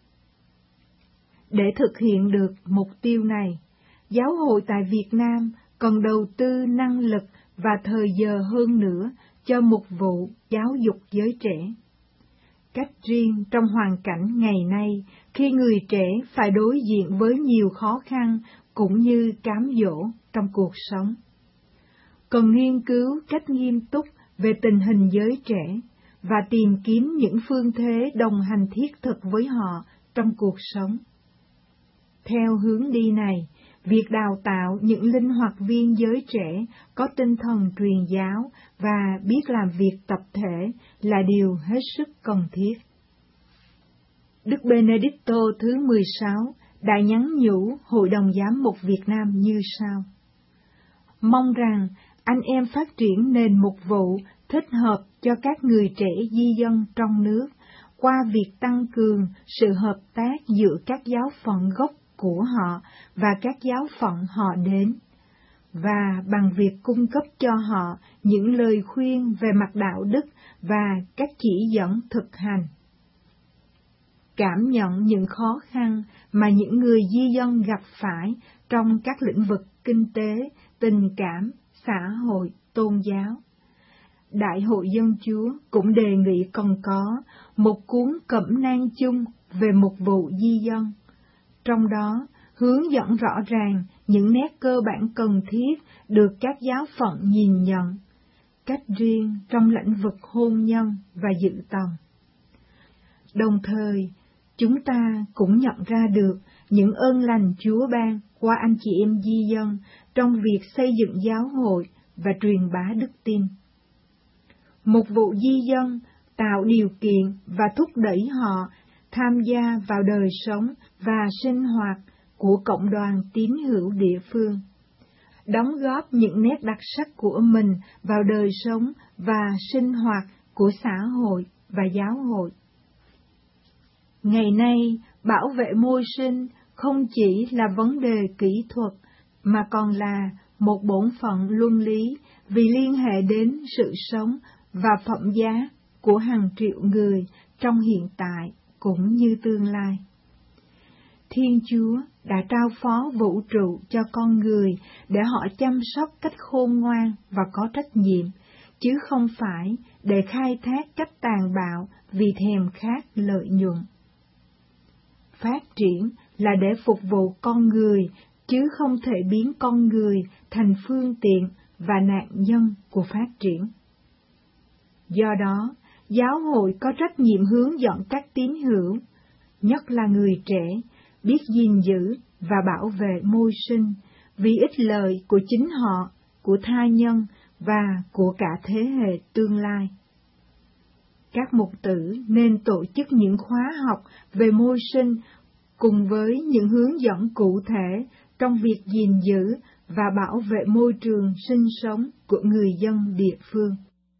Để thực hiện được mục tiêu này, giáo hội tại Việt Nam cần đầu tư năng lực và thời giờ hơn nữa cho mục vụ giáo dục giới trẻ. Cách riêng trong hoàn cảnh ngày nay, khi người trẻ phải đối diện với nhiều khó khăn cũng như cám dỗ trong cuộc sống. Cần nghiên cứu cách nghiêm túc về tình hình giới trẻ và tìm kiếm những phương thế đồng hành thiết thực với họ trong cuộc sống. Theo hướng đi này, việc đào tạo những linh hoạt viên giới trẻ có tinh thần truyền giáo và biết làm việc tập thể là điều hết sức cần thiết. Đức Benedicto thứ 16 đã nhắn nhủ Hội đồng Giám mục Việt Nam như sau: mong rằng anh em phát triển nền mục vụ thích hợp cho các người trẻ di dân trong nước qua việc tăng cường sự hợp tác giữa các giáo phận gốc của họ và các giáo phận họ đến, và bằng việc cung cấp cho họ những lời khuyên về mặt đạo đức và các chỉ dẫn thực hành. Cảm nhận những khó khăn mà những người di dân gặp phải trong các lĩnh vực kinh tế, tình cảm, xã hội, tôn giáo. Đại hội Dân Chúa cũng đề nghị cần có một cuốn cẩm nang chung về mục vụ di dân, trong đó hướng dẫn rõ ràng những nét cơ bản cần thiết được các giáo phận nhìn nhận, cách riêng trong lĩnh vực hôn nhân và dự tòng. Đồng thời, chúng ta cũng nhận ra được những ơn lành Chúa ban qua anh chị em di dân trong việc xây dựng giáo hội và truyền bá đức tin. Mục vụ di dân tạo điều kiện và thúc đẩy họ tham gia vào đời sống và sinh hoạt của cộng đoàn tín hữu địa phương, đóng góp những nét đặc sắc của mình vào đời sống và sinh hoạt của xã hội và giáo hội. Ngày nay, bảo vệ môi sinh không chỉ là vấn đề kỹ thuật, mà còn là một bổn phận luân lý vì liên hệ đến sự sống và phẩm giá của hàng triệu người trong hiện tại cũng như tương lai. Thiên Chúa đã trao phó vũ trụ cho con người để họ chăm sóc cách khôn ngoan và có trách nhiệm, chứ không phải để khai thác cách tàn bạo vì thèm khát lợi nhuận. Phát triển là để phục vụ con người, chứ không thể biến con người thành phương tiện và nạn nhân của phát triển. Do đó, giáo hội có trách nhiệm hướng dẫn các tín hữu, nhất là người trẻ, biết gìn giữ và bảo vệ môi sinh vì ích lợi của chính họ, của tha nhân và của cả thế hệ tương lai. Các mục tử nên tổ chức những khóa học về môi sinh cùng với những hướng dẫn cụ thể trong việc gìn giữ và bảo vệ môi trường sinh sống của người dân địa phương.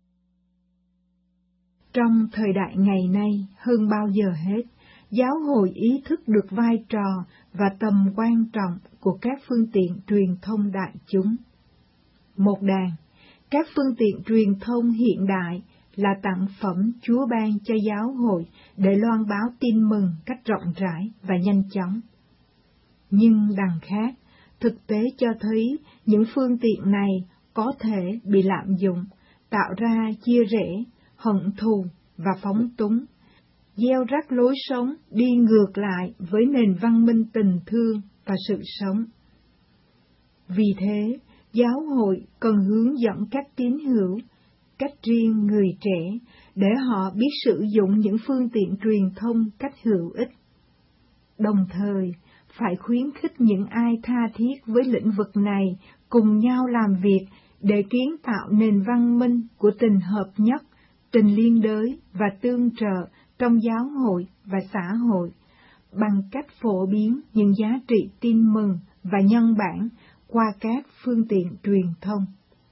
Trong thời đại ngày nay hơn bao giờ hết, giáo hội ý thức được vai trò và tầm quan trọng của các phương tiện truyền thông đại chúng. Một đàn, các phương tiện truyền thông hiện đại là tặng phẩm Chúa ban cho giáo hội để loan báo tin mừng cách rộng rãi và nhanh chóng. Nhưng đằng khác, thực tế cho thấy những phương tiện này có thể bị lạm dụng, tạo ra chia rẽ, hận thù và phóng túng, gieo rắc lối sống đi ngược lại với nền văn minh tình thương và sự sống. Vì thế, giáo hội cần hướng dẫn các tín hữu, cách riêng người trẻ, để họ biết sử dụng những phương tiện truyền thông cách hữu ích. Đồng thời, phải khuyến khích những ai tha thiết với lĩnh vực này cùng nhau làm việc để kiến tạo nền văn minh của tình hợp nhất, tình liên đới và tương trợ trong giáo hội và xã hội, bằng cách phổ biến những giá trị tin mừng và nhân bản qua các phương tiện truyền thông.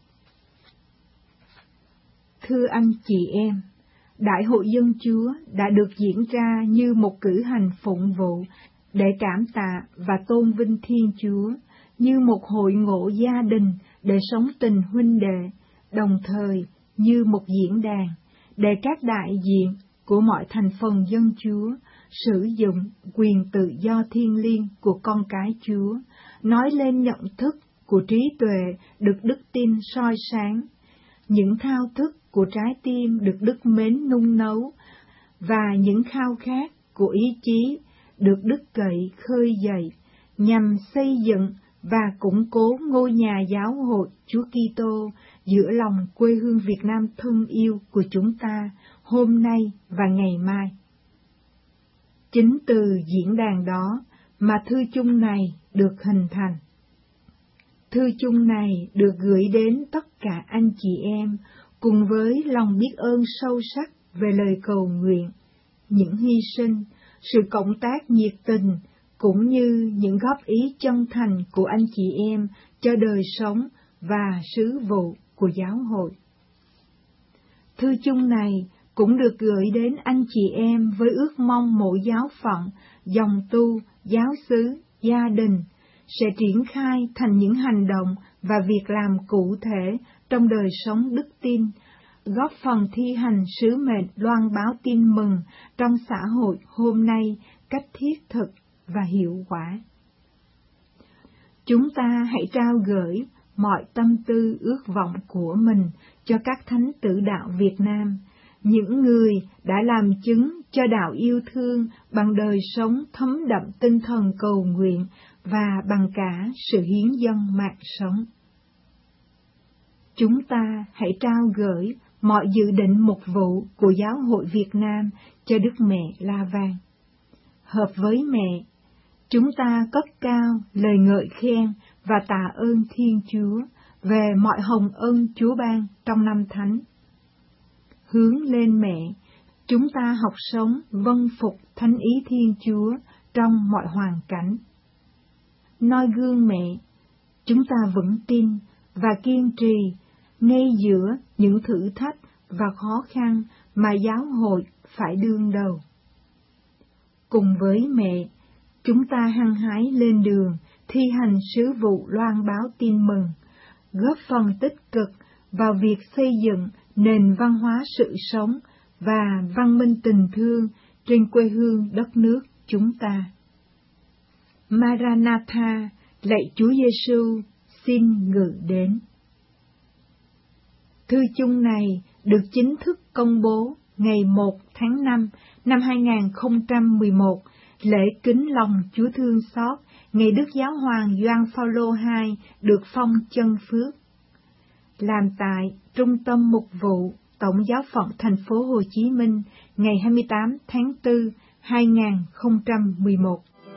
Thưa anh chị em, Đại hội Dân Chúa đã được diễn ra như một cử hành phụng vụ để cảm tạ và tôn vinh Thiên Chúa, như một hội ngộ gia đình để sống tình huynh đệ, đồng thời như một diễn đàn để các đại diện của mọi thành phần dân Chúa sử dụng quyền tự do thiêng liêng của con cái Chúa, nói lên nhận thức của trí tuệ được đức tin soi sáng, những thao thức của trái tim được đức mến nung nấu, và những khao khát của ý chí được đức cậy khơi dậy, nhằm xây dựng và củng cố ngôi nhà giáo hội Chúa Kitô giữa lòng quê hương Việt Nam thân yêu của chúng ta hôm nay và ngày mai. Chính từ diễn đàn đó mà thư chung này được hình thành. Thư chung này được gửi đến tất cả anh chị em cùng với lòng biết ơn sâu sắc về lời cầu nguyện, những hy sinh, sự cộng tác nhiệt tình, cũng như những góp ý chân thành của anh chị em cho đời sống và sứ vụ của giáo hội. Thư chung này cũng được gửi đến anh chị em với ước mong mỗi giáo phận, dòng tu, giáo xứ, gia đình sẽ triển khai thành những hành động và việc làm cụ thể trong đời sống đức tin, góp phần thi hành sứ mệnh loan báo tin mừng trong xã hội hôm nay cách thiết thực và hiệu quả. Chúng ta hãy trao gửi mọi tâm tư ước vọng của mình cho các thánh tử đạo Việt Nam, những người đã làm chứng cho đạo yêu thương bằng đời sống thấm đậm tinh thần cầu nguyện và bằng cả sự hiến dâng mạng sống. Chúng ta hãy trao gửi mọi dự định mục vụ của Giáo hội Việt Nam cho Đức Mẹ La Vang. Hợp với mẹ, chúng ta cất cao lời ngợi khen và tạ ơn Thiên Chúa về mọi hồng ân Chúa ban trong năm thánh. Hướng lên mẹ, chúng ta học sống vâng phục thánh ý Thiên Chúa trong mọi hoàn cảnh. Noi gương mẹ, chúng ta vững tin và kiên trì ngay giữa những thử thách và khó khăn mà giáo hội phải đương đầu. Cùng với mẹ, chúng ta hăng hái lên đường thi hành sứ vụ loan báo tin mừng, góp phần tích cực vào việc xây dựng nền văn hóa sự sống và văn minh tình thương trên quê hương đất nước chúng ta. Maranatha, lạy Chúa Giêsu, xin ngự đến. Thư chung này được chính thức công bố ngày 1 tháng 5 năm 2011, lễ kính lòng Chúa thương xót, ngày Đức Giáo hoàng Gioan Phaolô II được phong chân phước. Làm tại Trung tâm Mục vụ Tổng giáo phận thành phố Hồ Chí Minh ngày 28 tháng 4, 2011.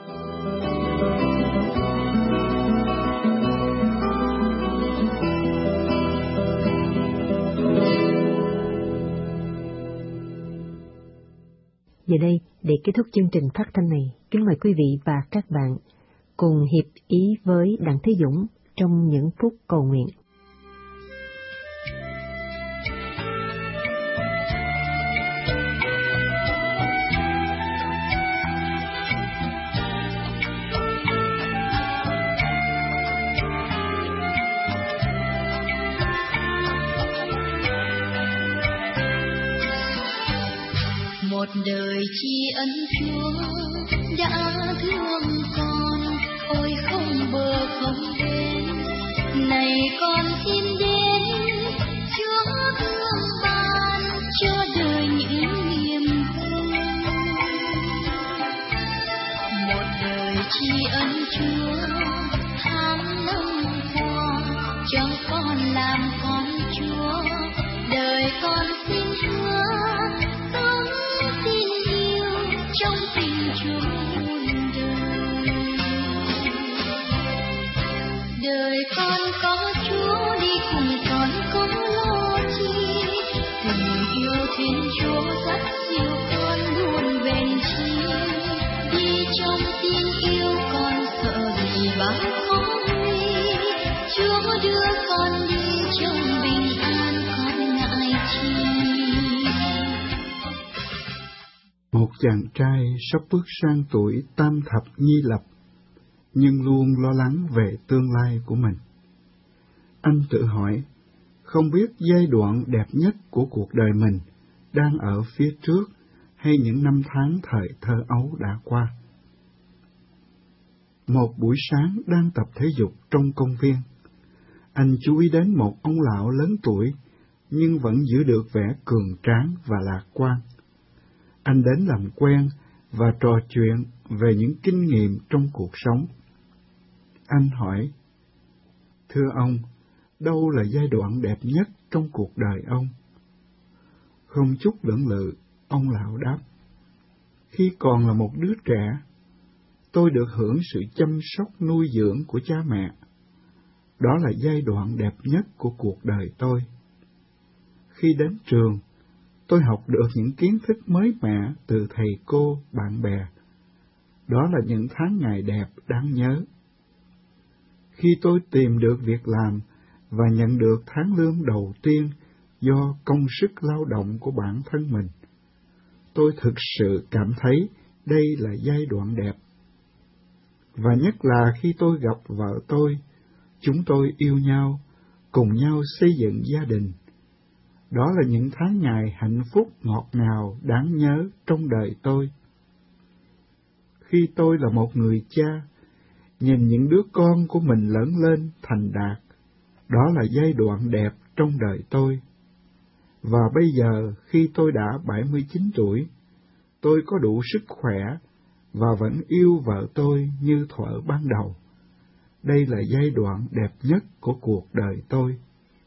Giờ đây, để kết thúc chương trình phát thanh này, kính mời quý vị và các bạn cùng hiệp ý với Đặng Thế Dũng trong những phút cầu nguyện. Một đời tri ân Chúa đã thương con, ôi không bờ không bến. Này con xin đến, Chúa thương ban cho đời những niềm vui. Một đời tri ân Chúa tháng năm qua, cho con làm con Chúa. Đời con xin hứa trong tình Chúa muôn đời. Đời con có Chúa đi cùng con có lo chi, tình yêu Thiên Chúa dắt dìu con luôn bền chi. Đi trong tin yêu con sợ gì bao khó nguy, Chúa đưa con đi trong bình an con ngại chi. Một chàng trai sắp bước sang tuổi tam thập nhi lập, nhưng luôn lo lắng về tương lai của mình. Anh tự hỏi, không biết giai đoạn đẹp nhất của cuộc đời mình đang ở phía trước hay những năm tháng thời thơ ấu đã qua. Một buổi sáng đang tập thể dục trong công viên, anh chú ý đến một ông lão lớn tuổi nhưng vẫn giữ được vẻ cường tráng và lạc quan. Anh đến làm quen và trò chuyện về những kinh nghiệm trong cuộc sống. Anh hỏi, thưa ông, đâu là giai đoạn đẹp nhất trong cuộc đời ông? Không chút lưỡng lự, ông lão đáp, khi còn là một đứa trẻ, tôi được hưởng sự chăm sóc nuôi dưỡng của cha mẹ. Đó là giai đoạn đẹp nhất của cuộc đời tôi. Khi đến trường, tôi học được những kiến thức mới mẻ từ thầy cô, bạn bè. Đó là những tháng ngày đẹp đáng nhớ. Khi tôi tìm được việc làm và nhận được tháng lương đầu tiên do công sức lao động của bản thân mình, tôi thực sự cảm thấy đây là giai đoạn đẹp. Và nhất là khi tôi gặp vợ tôi, chúng tôi yêu nhau, cùng nhau xây dựng gia đình. Đó là những tháng ngày hạnh phúc ngọt ngào đáng nhớ trong đời tôi. Khi tôi là một người cha, nhìn những đứa con của mình lớn lên thành đạt, Đó là giai đoạn đẹp trong đời tôi. Và bây giờ khi tôi đã 79 tuổi, tôi có đủ sức khỏe và vẫn yêu vợ tôi như thuở ban đầu. Đây là giai đoạn đẹp nhất của cuộc đời tôi.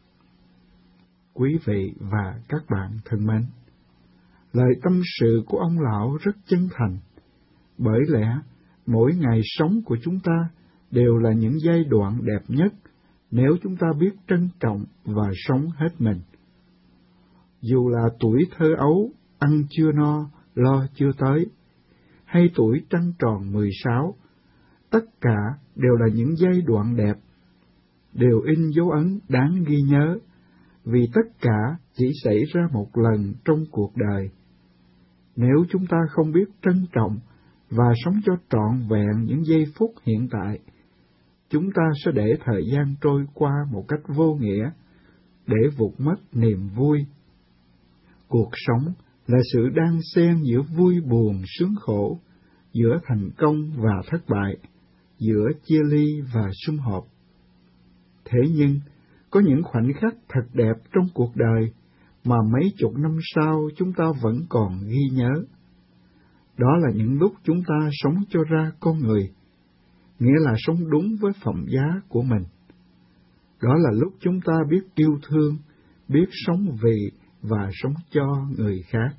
Quý vị và các bạn thân mến, lời tâm sự của ông lão rất chân thành, bởi lẽ mỗi ngày sống của chúng ta đều là những giai đoạn đẹp nhất nếu chúng ta biết trân trọng và sống hết mình. Dù là tuổi thơ ấu, ăn chưa no, lo chưa tới, hay tuổi trăng tròn 16, tất cả đều là những giai đoạn đẹp, đều in dấu ấn đáng ghi nhớ, vì tất cả chỉ xảy ra một lần trong cuộc đời. Nếu chúng ta không biết trân trọng và sống cho trọn vẹn những giây phút hiện tại, chúng ta sẽ để thời gian trôi qua một cách vô nghĩa, để vụt mất niềm vui. Cuộc sống là sự đan xen giữa vui buồn sướng khổ, giữa thành công và thất bại, giữa chia ly và sum họp. Thế nhưng, có những khoảnh khắc thật đẹp trong cuộc đời mà mấy chục năm sau chúng ta vẫn còn ghi nhớ. Đó là những lúc chúng ta sống cho ra con người, nghĩa là sống đúng với phẩm giá của mình. Đó là lúc chúng ta biết yêu thương, biết sống vì và sống cho người khác.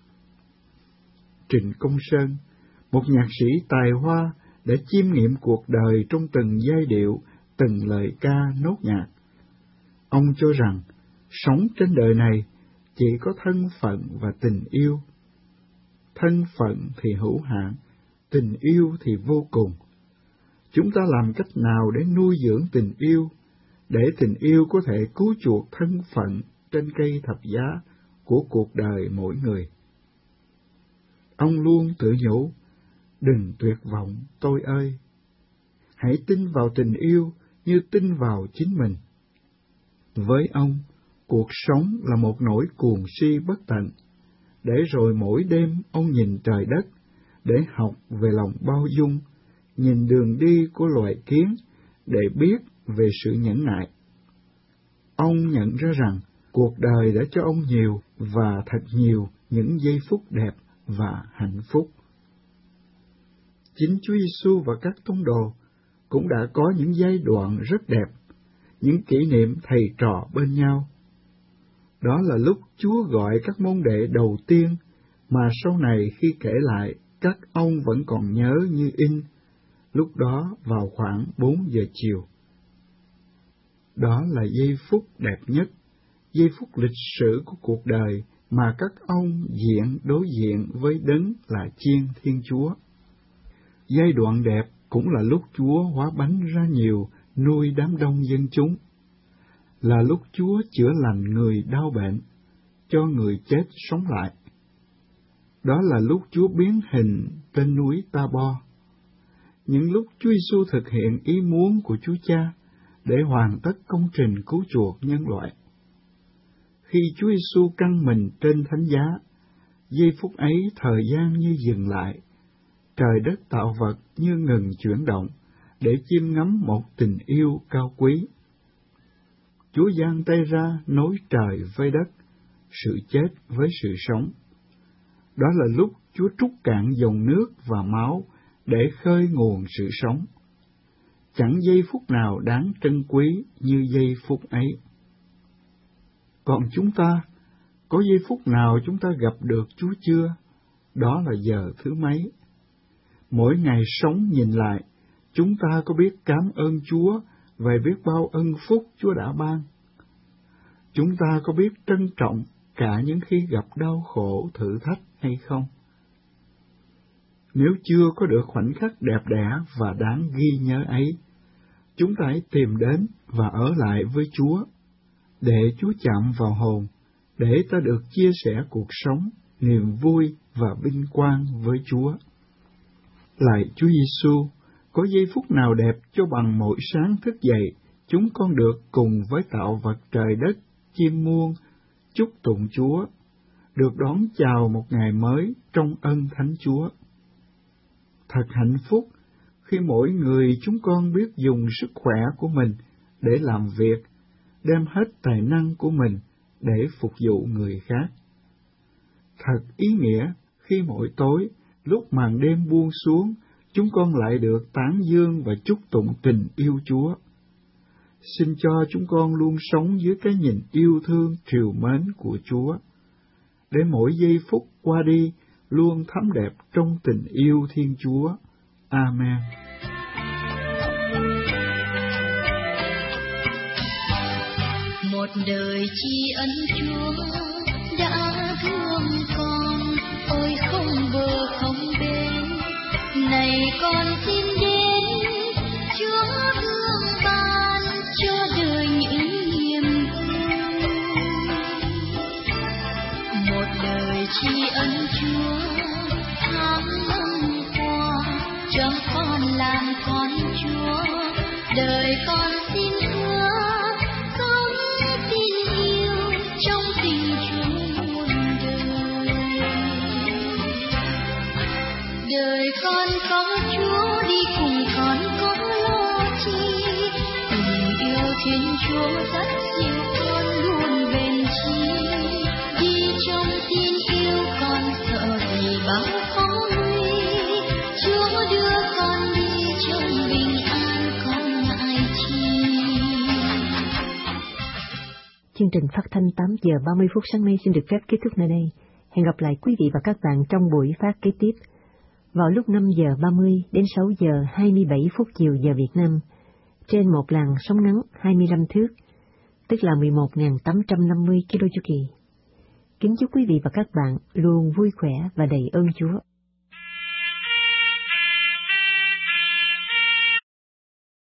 Trịnh Công Sơn, một nhạc sĩ tài hoa, đã chiêm nghiệm cuộc đời trong từng giai điệu, từng lời ca nốt nhạc. Ông cho rằng, sống trên đời này chỉ có thân phận và tình yêu. Thân phận thì hữu hạn, tình yêu thì vô cùng. Chúng ta làm cách nào để nuôi dưỡng tình yêu, để tình yêu có thể cứu chuộc thân phận trên cây thập giá của cuộc đời mỗi người? Ông luôn tự nhủ, đừng tuyệt vọng tôi ơi. Hãy tin vào tình yêu như tin vào chính mình. Với ông, cuộc sống là một nỗi cuồng si bất tận, để rồi mỗi đêm ông nhìn trời đất, để học về lòng bao dung, nhìn đường đi của loài kiến, để biết về sự nhẫn nại. Ông nhận ra rằng cuộc đời đã cho ông nhiều và thật nhiều những giây phút đẹp và hạnh phúc. Chính Chúa Giêsu và các tông đồ cũng đã có những giai đoạn rất đẹp, những kỷ niệm thầy trò bên nhau. Đó là lúc Chúa gọi các môn đệ đầu tiên, mà sau này khi kể lại, các ông vẫn còn nhớ như in, lúc đó vào khoảng 4 giờ chiều. Đó là giây phút đẹp nhất, giây phút lịch sử của cuộc đời mà các ông đối diện với Đấng là Chiên Thiên Chúa. Giai đoạn đẹp cũng là lúc Chúa hóa bánh ra nhiều, nuôi đám đông dân chúng. Là lúc Chúa chữa lành người đau bệnh, cho người chết sống lại. Đó là lúc Chúa biến hình trên núi Ta-bo. Những lúc Chúa Giêsu thực hiện ý muốn của Chúa Cha để hoàn tất công trình cứu chuộc nhân loại. Khi Chúa Giêsu căng mình trên thánh giá, giây phút ấy thời gian như dừng lại, trời đất tạo vật như ngừng chuyển động để chiêm ngắm một tình yêu cao quý. Chúa giang tay ra nối trời với đất, sự chết với sự sống. Đó là lúc Chúa trút cạn dòng nước và máu để khơi nguồn sự sống. Chẳng giây phút nào đáng trân quý như giây phút ấy. Còn chúng ta, có giây phút nào chúng ta gặp được Chúa chưa? Đó là giờ thứ mấy? Mỗi ngày sống nhìn lại, chúng ta có biết cảm ơn Chúa về biết bao ân phúc Chúa đã ban? Chúng ta có biết trân trọng cả những khi gặp đau khổ, thử thách hay không? Nếu chưa có được khoảnh khắc đẹp đẽ và đáng ghi nhớ ấy, chúng ta hãy tìm đến và ở lại với Chúa, để Chúa chạm vào hồn, để ta được chia sẻ cuộc sống, niềm vui và vinh quang với Chúa. Lạy Chúa Giêsu, có giây phút nào đẹp cho bằng mỗi sáng thức dậy, chúng con được cùng với tạo vật trời đất, chim muông, chúc tụng Chúa, được đón chào một ngày mới trong ân Thánh Chúa. Thật hạnh phúc khi mỗi người chúng con biết dùng sức khỏe của mình để làm việc, đem hết tài năng của mình để phục vụ người khác. Thật ý nghĩa khi mỗi tối, lúc màn đêm buông xuống, chúng con lại được tán dương và chúc tụng tình yêu Chúa. Xin cho chúng con luôn sống dưới cái nhìn yêu thương trìu mến của Chúa, để mỗi giây phút qua đi luôn thắm đẹp trong tình yêu Thiên Chúa. Amen. Một đời tri ân Chúa đã thương con, ôi không bờ không bến. Này con xin đến, Chúa thương ban cho đời những niềm vui. Một đời tri ân Chúa tháng năm qua, cho con làm con Chúa. Đời con xin hứa trong tình Chúa muôn đời. Đời con có Chúa đi cùng con có lo chi. Tình yêu Thiên Chúa rất nhiều con luôn bền chi. Đi trong tin yêu con sợ gì bao khó nguy. Chúa đưa con đi trong bình an con ngại chi. Chương trình phát thanh 8 giờ 30 phút sáng nay xin được phép kết thúc nơi đây. Hẹn gặp lại quý vị và các bạn trong buổi phát kế tiếp vào lúc 5 giờ 30 đến 6 giờ 27 phút chiều giờ Việt Nam trên một làn sóng ngắn 25 thước, tức là 11.850 km chu kỳ. Kính chúc quý vị và các bạn luôn vui khỏe và đầy ơn Chúa.